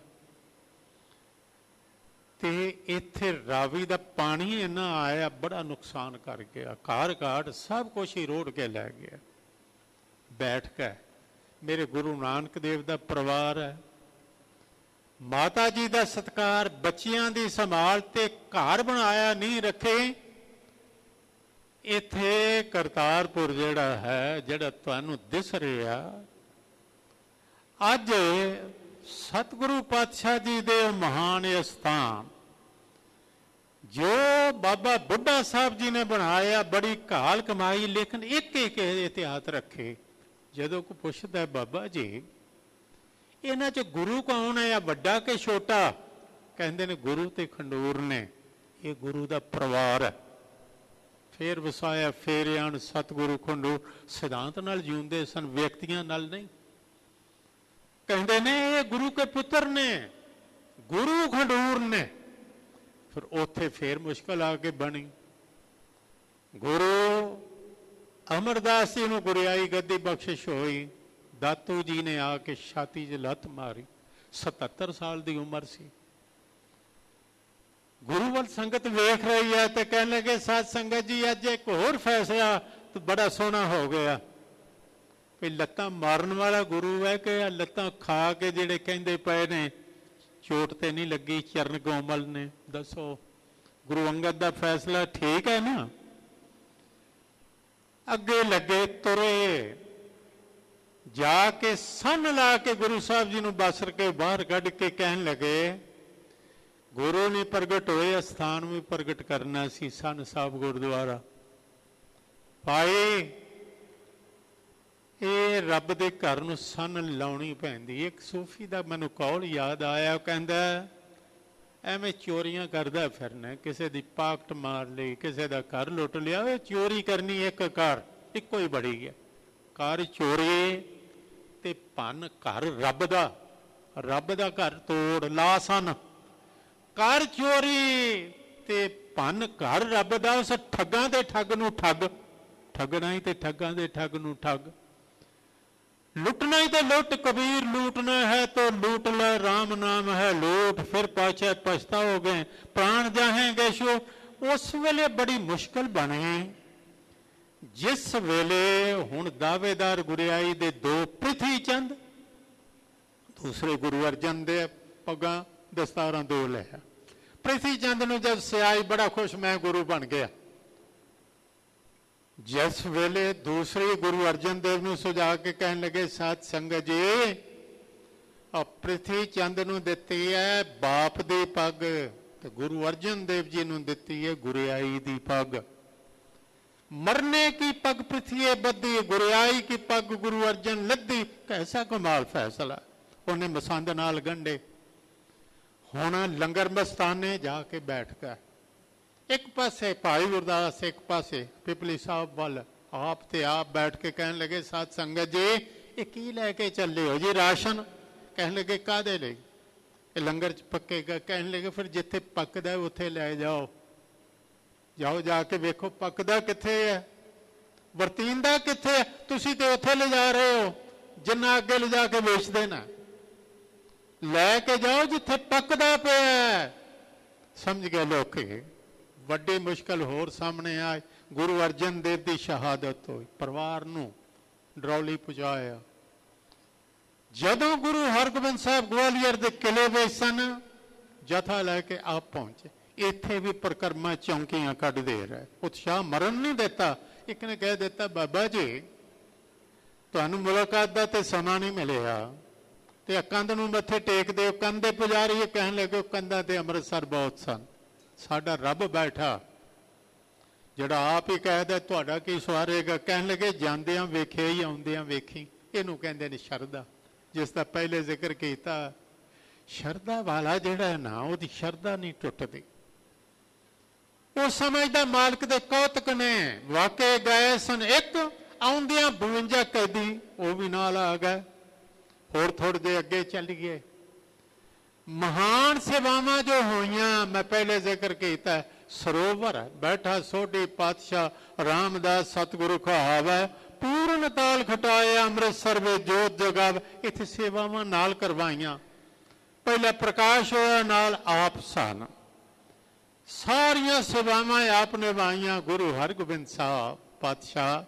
ਤੇ ਇੱਥੇ ਰਾਵੀ ਦਾ ਪਾਣੀ ਇੰਨਾ ਆਇਆ, ਬੜਾ ਨੁਕਸਾਨ ਕਰ ਗਿਆ। ਘਰ ਘਾਟ ਸਭ ਕੁਛ ਹੀ ਰੋੜ ਕੇ ਲੈ ਗਿਆ। ਬੈਠ ਕੇ ਮੇਰੇ ਗੁਰੂ ਨਾਨਕ ਦੇਵ ਦਾ ਪਰਿਵਾਰ ਹੈ, ਮਾਤਾ ਜੀ ਦਾ ਸਤਿਕਾਰ, ਬੱਚਿਆਂ ਦੀ ਸੰਭਾਲ ਤੇ ਘਰ ਬਣਾਇਆ ਨਹੀਂ ਰੱਖੇ। ਇੱਥੇ ਕਰਤਾਰਪੁਰ ਜਿਹੜਾ ਹੈ, ਜਿਹੜਾ ਤੁਹਾਨੂੰ ਦਿਸ ਰਿਹਾ, ਅੱਜ ਸਤਿਗੁਰੂ ਪਾਤਸ਼ਾਹ ਜੀ ਦੇ ਮਹਾਨ ਸਥਾਨ ਜੋ ਬਾਬਾ ਬੁੱਢਾ ਸਾਹਿਬ ਜੀ ਨੇ ਬਣਾਇਆ, ਬੜੀ ਘਾਲ ਕਮਾਈ, ਲੇਕਿਨ ਇੱਕ ਇੱਕ ਇਤਿਹਾਸ ਰੱਖੇ। ਜਦੋਂ ਕੋਈ ਪੁੱਛਦਾ ਬਾਬਾ ਜੀ ਇਹਨਾਂ 'ਚ ਗੁਰੂ ਕੌਣ ਹੈ, ਵੱਡਾ ਕਿ ਛੋਟਾ? ਕਹਿੰਦੇ ਨੇ ਗੁਰੂ ਤੇ ਖੰਡੂਰ ਨੇ। ਇਹ ਗੁਰੂ ਦਾ ਪਰਿਵਾਰ ਹੈ। ਫੇਰ ਵਸਾਇਆ ਫੇਰ ਆਣ ਸਤਿਗੁਰੂ ਖੰਡੂਰ ਸਿਧਾਂਤ ਨਾਲ ਜਿਉਂਦੇ ਸਨ, ਵਿਅਕਤੀਆਂ ਨਾਲ ਨਹੀਂ। ਕਹਿੰਦੇ ਨੇ ਇਹ ਗੁਰੂ ਕੇ ਪੁੱਤਰ ਨੇ, ਗੁਰੂ ਖੰਡੂਰ ਨੇ। ਫਿਰ ਉੱਥੇ ਫੇਰ ਮੁਸ਼ਕਲ ਆ ਕੇ ਬਣੀ। ਗੁਰੂ ਅਮਰਦਾਸ ਜੀ ਨੂੰ ਗੁਰਿਆਈ ਗੱਦੀ ਬਖਸ਼ਿਸ਼ ਹੋਈ। ਦਾਤੂ ਜੀ ਨੇ ਆ ਕੇ ਛਾਤੀ 'ਚ ਲੱਤ ਮਾਰੀ। ਸਤੱਤਰ ਸਾਲ ਦੀ ਉਮਰ ਸੀ। ਗੁਰੂ ਵੱਲ ਸੰਗਤ ਵੇਖ ਰਹੀ ਹੈ ਤੇ ਕਹਿਣ ਲੱਗੇ ਸਾਧ ਸੰਗਤ ਜੀ ਅੱਜ ਇੱਕ ਹੋਰ ਫੈਸਲਾ ਤਾਂ ਬੜਾ ਸੋਹਣਾ ਹੋ ਗਿਆ। ਵੀ ਲੱਤਾਂ ਮਾਰਨ ਵਾਲਾ ਗੁਰੂ ਹੈ ਕਿ ਲੱਤਾਂ ਖਾ ਕੇ ਜਿਹੜੇ ਕਹਿੰਦੇ ਪਏ ਨੇ ਚੋਟ ਤੇ ਨਹੀਂ ਲੱਗੀ, ਚਰਨ ਕੋਮਲ ਨੇ? ਦੱਸੋ ਗੁਰੂ ਅੰਗਦ ਦਾ ਫੈਸਲਾ ਠੀਕ ਹੈ ਨਾ? ਅੱਗੇ ਲੱਗੇ ਤੁਰੇ, ਜਾ ਕੇ ਸੰਨ ਲਾ ਕੇ ਗੁਰੂ ਸਾਹਿਬ ਜੀ ਨੂੰ ਬਾਸਰ ਕੇ ਬਾਹਰ ਕੱਢ ਕੇ ਕਹਿਣ ਲੱਗੇ ਗੁਰੂ ਨੇ ਪ੍ਰਗਟ ਹੋਏ, ਅਸਥਾਨ ਵੀ ਪ੍ਰਗਟ ਕਰਨਾ ਸੀ, ਸੰਨ ਸਾਹਿਬ ਗੁਰਦੁਆਰਾ। ਭਾਈ ਇਹ ਰੱਬ ਦੇ ਘਰ ਨੂੰ ਸੰਨ ਲਾਉਣੀ ਪੈਂਦੀ। ਇੱਕ ਸੂਫੀ ਦਾ ਮੈਨੂੰ ਕੌਲ ਯਾਦ ਆਇਆ, ਉਹ ਕਹਿੰਦਾ ਐਵੇਂ ਚੋਰੀਆਂ ਕਰਦਾ ਫਿਰਨਾ, ਕਿਸੇ ਦੀ ਪਾਕਟ ਮਾਰ ਲਈ, ਕਿਸੇ ਦਾ ਘਰ ਲੁੱਟ ਲਿਆ। ਉਹ ਚੋਰੀ ਕਰਨੀ ਇੱਕ ਘਰ ਇੱਕੋ ਹੀ ਬੜੀ ਹੈ। ਘਰ ਚੋਰੀ ਤੇ ਭੰਨ ਘਰ ਰੱਬ ਦਾ, ਰੱਬ ਦਾ ਘਰ ਤੋੜ ਲਾ ਸੰਨ। ਘਰ ਚੋਰੀ ਤੇ ਭੰਨ ਘਰ ਰੱਬ ਦਾ। ਉਸ ਠੱਗਾਂ ਦੇ ਠੱਗ ਨੂੰ ਠੱਗ, ਠੱਗਣਾ ਹੀ ਤੇ ਠੱਗਾਂ ਦੇ ਠੱਗ ਨੂੰ ਠੱਗ, लुटना ही तो लुट। कबीर लूटना है तो लूट ले, राम नाम है लूट, फिर पाछे पछताओगे, प्राण जाहेंगे शो। उस वेले बड़ी मुश्किल बने जिस वेले हुण दावेदार गुरियाई दे दो पृथ्वी चंद, दूसरे गुरु अर्जन दे पगां दस्तारां दो लिया। पृथ्वी चंद नूं जब सियाई बड़ा खुश, मैं गुरु बन गया। जिस वेले दूसरे गुरु अर्जन देव नूं सुझा के कहन लगे साध संगत जी पृथ्वी चंद नूं दित्ती है बाप दी पग, ਤੇ ਗੁਰੂ ਅਰਜਨ ਦੇਵ ਜੀ ਨੂੰ ਦਿੱਤੀ ਹੈ ਗੁਰਿਆਈ ਦੀ ਪੱਗ। ਮਰਨੇ ਕੀ ਪੱਗ ਪ੍ਰਿਥੀਏ ਬੱਧੀ, ਗੁਰਿਆਈ ਕੀ ਪੱਗ ਗੁਰੂ ਅਰਜਨ ਲੱਦੀ। ਕੈਸਾ ਕਮਾਲ ਫੈਸਲਾ। ਉਹਨੇ ਮਸੰਦ ਨਾਲ ਗੰਢੇ। ਹੁਣ ਲੰਗਰ ਮਸਤਾਨੇ ਜਾ ਕੇ ਬੈਠ ਗਿਆ। ਇੱਕ ਪਾਸੇ ਭਾਈ ਗੁਰਦਾਸ, ਇੱਕ ਪਾਸੇ ਪਿਪਲੀ ਸਾਹਿਬ ਵੱਲ ਆਪ ਤੇ ਆਪ ਬੈਠ ਕੇ ਕਹਿਣ ਲੱਗੇ, ਸਾਧ ਸੰਗਤ ਜੀ ਇਹ ਕੀ ਲੈ ਕੇ ਚੱਲੇ ਹੋ ਜੀ? ਰਾਸ਼ਨ। ਕਹਿਣ ਲੱਗੇ ਕਾਹਦੇ ਲਈ? ਇਹ ਲੰਗਰ ਚ ਪੱਕੇਗਾ। ਕਹਿਣ ਲੱਗੇ ਫਿਰ ਜਿੱਥੇ ਪੱਕਦਾ ਉੱਥੇ ਲੈ ਜਾਓ। ਜਾਓ ਜਾ ਕੇ ਵੇਖੋ ਪੱਕਦਾ ਕਿੱਥੇ ਹੈ, ਵਰਤੀਂਦਾ ਕਿੱਥੇ ਹੈ। ਤੁਸੀਂ ਤੇ ਉੱਥੇ ਲਿਜਾ ਰਹੇ ਹੋ ਜਿੰਨਾ ਅੱਗੇ ਲਿਜਾ ਕੇ ਵੇਚ ਦੇਣਾ। ਲੈ ਕੇ ਜਾਓ ਜਿੱਥੇ ਪੱਕਦਾ ਪਿਆ। ਸਮਝ ਗਏ ਲੋਕੀ। ਵੱਡੀ ਮੁਸ਼ਕਲ ਹੋਰ ਸਾਹਮਣੇ ਆਈ। ਗੁਰੂ ਅਰਜਨ ਦੇਵ ਦੀ ਸ਼ਹਾਦਤ ਹੋਈ। ਪਰਿਵਾਰ ਨੂੰ ਡਰੌਲੀ ਪਹੁੰਚਾਇਆ। ਜਦੋਂ ਗੁਰੂ ਹਰਗੋਬਿੰਦ ਸਾਹਿਬ ਗਵਾਲੀਅਰ ਦੇ ਕਿਲੇ ਵਿੱਚ ਸਨ, ਜਥਾ ਲੈ ਕੇ ਆਪ ਪਹੁੰਚੇ। ਇੱਥੇ ਵੀ ਪ੍ਰਕਰਮਾ ਚੌਂਕੀਆਂ ਕੱਢਦੇ ਰਹੇ। ਉਤਸ਼ਾਹ ਮਰਨ ਨਹੀਂ ਦਿੱਤਾ। ਇੱਕ ਨੇ ਕਹਿ ਦਿੱਤਾ, ਬਾਬਾ ਜੀ ਤੁਹਾਨੂੰ ਮੁਲਾਕਾਤ ਦਾ ਤੇ ਸਮਾਂ ਨਹੀਂ ਮਿਲਿਆ ਤੇ ਕੰਧ ਨੂੰ ਮੱਥੇ ਟੇਕਦੇ ਹੋ। ਕੰਧ ਦੇ ਪੁਜਾਰੀ ਕਹਿਣ ਲੱਗੇ ਕੰਧਾਂ ਤੇ ਅੰਮ੍ਰਿਤਸਰ ਬਹੁਤ ਸਨ। ਸਾਡਾ ਰੱਬ ਬੈਠਾ ਜਿਹੜਾ ਆਪ ਹੀ ਕਹਿਦਾ ਤੁਹਾਡਾ ਕੀ ਸਵਾਰੇਗਾ। ਕਹਿਣ ਲੱਗੇ ਜਾਂਦਿਆਂ ਵੇਖਿਆ ਹੀ ਆਉਂਦਿਆਂ ਵੇਖੀ। ਇਹਨੂੰ ਕਹਿੰਦੇ ਨੇ ਸ਼ਰਧਾ, ਜਿਸ ਦਾ ਪਹਿਲੇ ਜ਼ਿਕਰ ਕੀਤਾ। ਸ਼ਰਧਾ ਵਾਲਾ ਜਿਹੜਾ ਹੈ ਨਾ, ਉਹਦੀ ਸ਼ਰਧਾ ਨਹੀਂ ਟੁੱਟਦੀ। ਉਹ ਸਮਝਦਾ ਮਾਲਕ ਦੇ ਕੌਤਕ ਨੇ। ਵਾਕੇ ਗਏ ਸਨ ਇੱਕ, ਆਉਂਦਿਆਂ ਬਵੰਜਾ ਕੈਦੀ ਉਹ ਵੀ ਨਾਲ ਆ ਗਏ। ਹੋਰ ਥੋੜੇ ਦੇ ਅੱਗੇ ਚੱਲ ਗਏ। ਮਹਾਨ ਸੇਵਾਵਾਂ ਜੋ ਹੋਈਆਂ, ਮੈਂ ਪਹਿਲੇ ਜ਼ਿਕਰ ਕੀਤਾ। ਸਰੋਵਰ ਬੈਠਾ ਸੋਢੀ ਪਾਤਸ਼ਾਹ ਰਾਮਦਾਸ ਸਤਿਗੁਰੂ ਕਹਾਵੈ, ਪੂਰਨ ਤਾਲ ਖਟਾਏ ਅੰਮ੍ਰਿਤਸਰ ਵਿੱਚ ਜੋਤ ਜਗਾਵ। ਇੱਥੇ ਸੇਵਾਵਾਂ ਨਾਲ ਕਰਵਾਈਆਂ। ਪਹਿਲਾ ਪ੍ਰਕਾਸ਼ ਹੋਇਆ, ਨਾਲ ਆਪ ਸਨ। ਸਾਰੀਆਂ ਸੇਵਾਵਾਂ ਆਪ ਨਿਭਾਈਆਂ। ਗੁਰੂ ਹਰਗੋਬਿੰਦ ਸਾਹਿਬ ਪਾਤਸ਼ਾਹ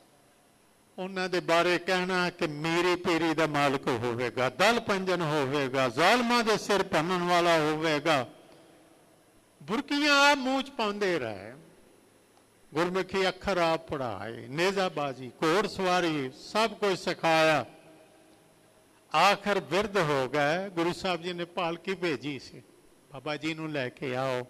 ਉਹਨਾਂ ਦੇ ਬਾਰੇ ਕਹਿਣਾ ਕਿ ਮੇਰੀ ਪੀਰੀ ਦਾ ਮਾਲਕ ਹੋਵੇਗਾ, ਦਲ ਪੰਜਨ ਹੋਵੇਗਾ, ਜ਼ਾਲਮਾਂ ਦੇ ਸਿਰ ਭੰਨਣ ਵਾਲਾ ਹੋਵੇਗਾ। ਬੁਰਕੀਆਂ ਆਪ ਮੂੰਹ ਚ ਪਾਉਂਦੇ ਰਹੇ। ਗੁਰਮੁਖੀ ਅੱਖਰ ਆਪ ਪੜਾਏ। ਨੇਜ਼ਾਬਾਜੀ, ਘੋੜ ਸਵਾਰੀ ਸਭ ਕੁਝ ਸਿਖਾਇਆ। ਆਖਰ ਬਿਰਧ ਹੋ ਗਏ। ਗੁਰੂ ਸਾਹਿਬ ਜੀ ਨੇ ਪਾਲਕੀ ਭੇਜੀ ਸੀ, ਬਾਬਾ ਜੀ ਨੂੰ ਲੈ ਕੇ ਆਓ।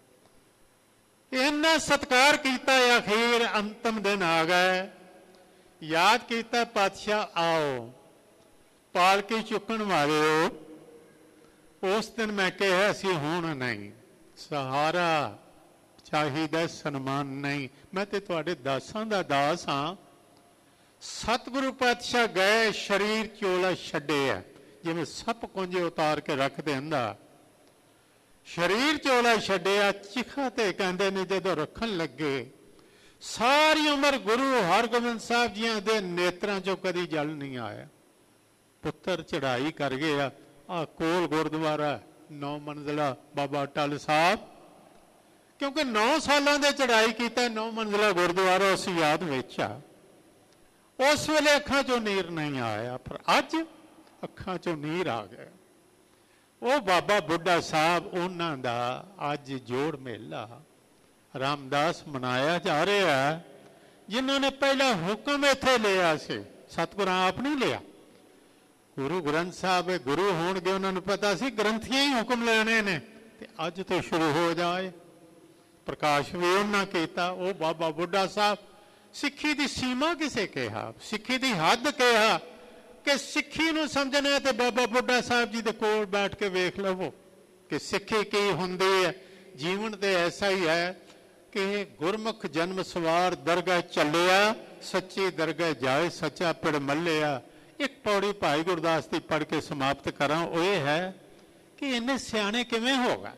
ਇੰਨਾ ਸਤਿਕਾਰ ਕੀਤਾ। ਅਖੀਰ ਅੰਤਮ ਦਿਨ ਆ ਗਏ। ਯਾਦ ਕੀਤਾ ਪਾਤਸ਼ਾਹ ਆਓ, ਪਾਲਕੀ ਚੁੱਕਣ ਵਾਲੇ ਹੋ। ਉਸ ਦਿਨ ਮੈਂ ਕਿਹਾ ਸੀ ਹੁਣ ਨਹੀਂ, ਸਹਾਰਾ ਚਾਹੀਦਾ, ਸਨਮਾਨ ਨਹੀਂ। ਮੈਂ ਤੇ ਤੁਹਾਡੇ ਦਾਸਾਂ ਦਾ ਦਾਸ ਹਾਂ। ਸਤਿਗੁਰੂ ਪਾਤਸ਼ਾਹ ਗਏ, ਸਰੀਰ ਚੋਲਾ ਛੱਡਿਆ ਜਿਵੇਂ ਸੱਪ ਕੁੰਜੇ ਉਤਾਰ ਕੇ ਰੱਖਦੇ ਹੁੰਦਾ। ਸਰੀਰ ਚੋਲਾ ਛੱਡਿਆ। ਚਿਖਾ ਤੇ ਕਹਿੰਦੇ ਨੇ ਜਦੋਂ ਰੱਖਣ ਲੱਗੇ, ਸਾਰੀ ਉਮਰ ਗੁਰੂ ਹਰਗੋਬਿੰਦ ਸਾਹਿਬ ਜੀਆਂ ਦੇ ਨੇਤਰਾਂ ਚੋਂ ਕਦੀ ਜਲ ਨਹੀਂ ਆਇਆ। ਪੁੱਤਰ ਚੜ੍ਹਾਈ ਕਰ ਗਿਆ। ਆ ਕੋਲ ਗੁਰਦੁਆਰਾ ਨੌ ਮੰਜ਼ਲਾ ਬਾਬਾ ਅਟਲ ਸਾਹਿਬ, ਕਿਉਂਕਿ ਨੌ ਸਾਲਾਂ ਦੇ ਚੜ੍ਹਾਈ ਕੀਤਾ। ਨੌ ਮੰਜ਼ਲਾ ਗੁਰਦੁਆਰਾ ਉਸ ਯਾਦ ਵਿੱਚ ਆ। ਉਸ ਵੇਲੇ ਅੱਖਾਂ ਚੋਂ ਨੀਰ ਨਹੀਂ ਆਇਆ, ਪਰ ਅੱਜ ਅੱਖਾਂ ਚੋਂ ਨੀਰ ਆ ਗਿਆ। ਉਹ ਬਾਬਾ ਬੁੱਢਾ ਸਾਹਿਬ, ਉਹਨਾਂ ਦਾ ਅੱਜ ਜੋੜ ਮੇਲਾ ਰਾਮਦਾਸ ਮਨਾਇਆ ਜਾ ਰਿਹਾ, ਜਿਨ੍ਹਾਂ ਨੇ ਪਹਿਲਾ ਹੁਕਮ ਇੱਥੇ ਲਿਆ ਸੀ। ਸਤਿਗੁਰਾਂ ਆਪ ਨਹੀਂ ਲਿਆ। ਗੁਰੂ ਗ੍ਰੰਥ ਸਾਹਿਬ ਗੁਰੂ ਹੋਣਗੇ, ਉਹਨਾਂ ਨੂੰ ਪਤਾ ਸੀ ਗ੍ਰੰਥੀਆਂ ਹੀ ਹੁਕਮ ਲੈਣੇ ਨੇ ਤੇ ਅੱਜ ਤੋਂ ਸ਼ੁਰੂ ਹੋ ਜਾਏ। ਪ੍ਰਕਾਸ਼ ਵੀ ਉਹਨਾਂ ਕੀਤਾ। ਉਹ ਬਾਬਾ ਬੁੱਢਾ ਸਾਹਿਬ। ਸਿੱਖੀ ਦੀ ਸੀਮਾ ਕਿਸੇ ਕਿਹਾ, ਸਿੱਖੀ ਦੀ ਹੱਦ ਕਿਹਾ ਕਿ ਸਿੱਖੀ ਨੂੰ ਸਮਝਣਾ ਤੇ ਬਾਬਾ ਬੁੱਢਾ ਸਾਹਿਬ ਜੀ ਦੇ ਕੋਲ ਬੈਠ ਕੇ ਵੇਖ ਲਵੋ ਕਿ ਸਿੱਖੀ ਕੀ ਹੁੰਦੀ ਹੈ। ਜੀਵਨ ਤੇ ਐਸਾ ਹੀ ਹੈ ਕਿ ਗੁਰਮੁਖ ਜਨਮ ਸਵਾਰ ਦਰਗਾਹ ਚੱਲਿਆ, ਸੱਚੀ ਦਰਗਾਹ ਜਾਏ, ਸੱਚਾ ਪਿੜ ਮੱਲਿਆ। ਇੱਕ ਪੌੜੀ ਭਾਈ ਗੁਰਦਾਸ ਦੀ ਪੜ੍ਹ ਕੇ ਸਮਾਪਤ ਕਰਾਂ। ਉਹ ਇਹ ਹੈ ਕਿ ਇੰਨੇ ਸਿਆਣੇ ਕਿਵੇਂ ਹੋ ਗਏ।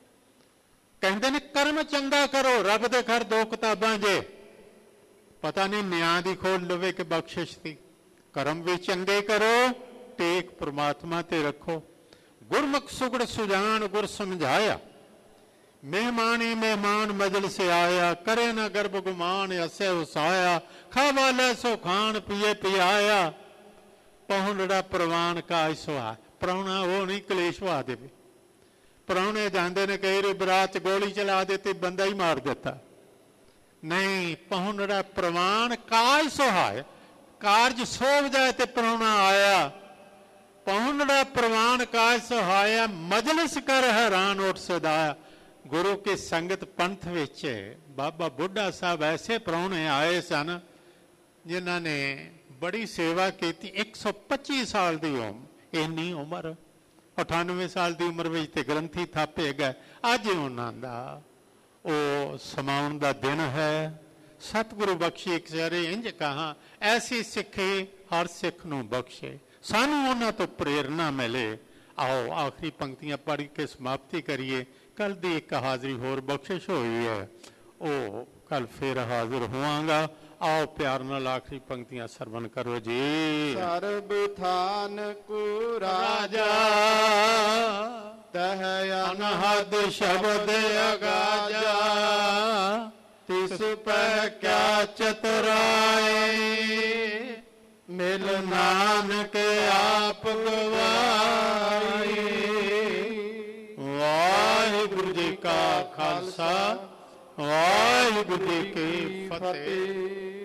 ਕਹਿੰਦੇ ਨੇ ਕਰਮ ਚੰਗਾ ਕਰੋ, ਰੱਬ ਦੇ ਘਰ ਦੋ ਕਿਤਾਬਾਂ ਜੇ। ਪਤਾ ਨਹੀਂ ਨਿਆਂ ਦੀ ਖੋਲ ਲਵੇ ਕਿ ਬਖਸ਼ਿਸ਼ ਦੀ। ਕਰਮ ਵੀ ਚੰਗੇ ਕਰੋ, ਟੇਕ ਪ੍ਰਮਾਤਮਾ ਤੇ ਰੱਖੋ। ਗੁਰਮੁਖ ਸੁਗੜ ਸੁਜਾਨ ਗੁਰ ਸਮਝਾਇਆ, ਮਹਿਮਾਨ ਹੀ ਮਹਿਮਾਨ ਮਜਲਿਸ ਆਇਆ। ਕਰੇ ਨਾ ਗਰਭ ਗੁਮਾਨ ਅਸੇ ਉਸਾਇਆ, ਖਾਵਾ ਲੈ ਸੋ ਖਾਣ ਪੀਏ ਪਿਆਇਆ। ਪਹੁੰਚੜਾ ਪ੍ਰਵਾਨ ਕਾਜ ਸੁਹਾ। ਪ੍ਰਾਹੁਣਾ ਉਹ ਨਹੀਂ ਕਲੇਸ਼ ਵਾ ਦੇਵੇ। ਪ੍ਰਾਹੁਣੇ ਜਾਂਦੇ ਨੇ ਕਈ ਵਾਰੀ ਬਰਾਤ ਗੋਲੀ ਚਲਾ ਦਿੱਤੀ, ਬੰਦਾ ਹੀ ਮਾਰ ਦਿੱਤਾ। ਨਹੀਂ, ਪਹੁੰਚੜਾ ਪ੍ਰਵਾਨ ਕਾਜ ਸੁਹਾਏ। ਕਾਰਜ ਸੋਭ ਜਾਏ ਤੇ ਪ੍ਰਾਹੁਣਾ ਆਇਆ। ਪਹੁੰਚੜਾ ਪ੍ਰਵਾਨ ਕਾਜ ਸੁਹਾਇਆ, ਮਜਲਿਸ ਕਰ ਹੈਰਾਨ ਉੱਠ ਸਦਾਇਆ। ਗੁਰੂ ਕੀ ਸੰਗਤ ਪੰਥ ਵਿੱਚ ਬਾਬਾ ਬੁੱਢਾ ਸਾਹਿਬ ਐਸੇ ਪ੍ਰਾਹੁਣੇ ਆਏ ਸਨ ਜਿਨ੍ਹਾਂ ਨੇ ਬੜੀ ਸੇਵਾ ਕੀਤੀ। ਇੱਕ ਸੌ ਪੱਚੀ ਸਾਲ ਦੀ ਉਮਰ, ਇੰਨੀ ਉਮਰ, ਅਠਾਨਵੇਂ ਸਾਲ ਦੀ ਉਮਰ ਵਿੱਚ ਤੇ ਗ੍ਰੰਥੀ ਥਾਪੇ ਗਏ। ਅੱਜ ਉਹਨਾਂ ਦਾ ਉਹ ਸਮਾਉਣ ਦਾ ਦਿਨ ਹੈ। ਸਤਿਗੁਰੂ ਬਖਸ਼ੀ ਇੱਕ ਸਾਰੇ ਇੰਝ ਕਹਾ, ਐਸੀ ਸਿੱਖੀ ਹਰ ਸਿੱਖ ਨੂੰ ਬਖਸ਼ੇ, ਸਾਨੂੰ ਉਹਨਾਂ ਤੋਂ ਪ੍ਰੇਰਨਾ ਮਿਲੇ। ਆਓ ਆਖਰੀ ਪੰਕਤੀਆਂ ਪੜ੍ਹ ਕੇ ਸਮਾਪਤੀ ਕਰੀਏ। ਕੱਲ ਦੀ ਇੱਕ ਹਾਜ਼ਰੀ ਹੋਰ ਬਖਸ਼ਿਸ਼ ਹੋਈ ਹੈ, ਉਹ ਕੱਲ ਫਿਰ ਹਾਜ਼ਰ ਹੋਵਾਂਗਾ। ਆਓ ਪਿਆਰ ਨਾਲ ਆਖਰੀ ਪੰਕਤੀਆਂ ਸਰਵਣ ਕਰੋ ਜੀ। ਸਰਬ ਥਾਨ ਕੋ ਰਾਜਾ ਤਹ ਅਨਹਦ ਸ਼ਬਦ ਅਗਾਜਾ, ਤਿਸ ਪੈ ਕਿਆ ਚਤੁਰਾਏ, ਮਿਲ ਨਾਨਕ ਆਪ ਗਵਾਈ। ਵਾਹਿਗੁਰੂ ਜੀ ਕਾ ਖਾਲਸਾ, ਵਾਹਿਗੁਰੂ ਜੀ ਕੀ ਫਤਿਹ।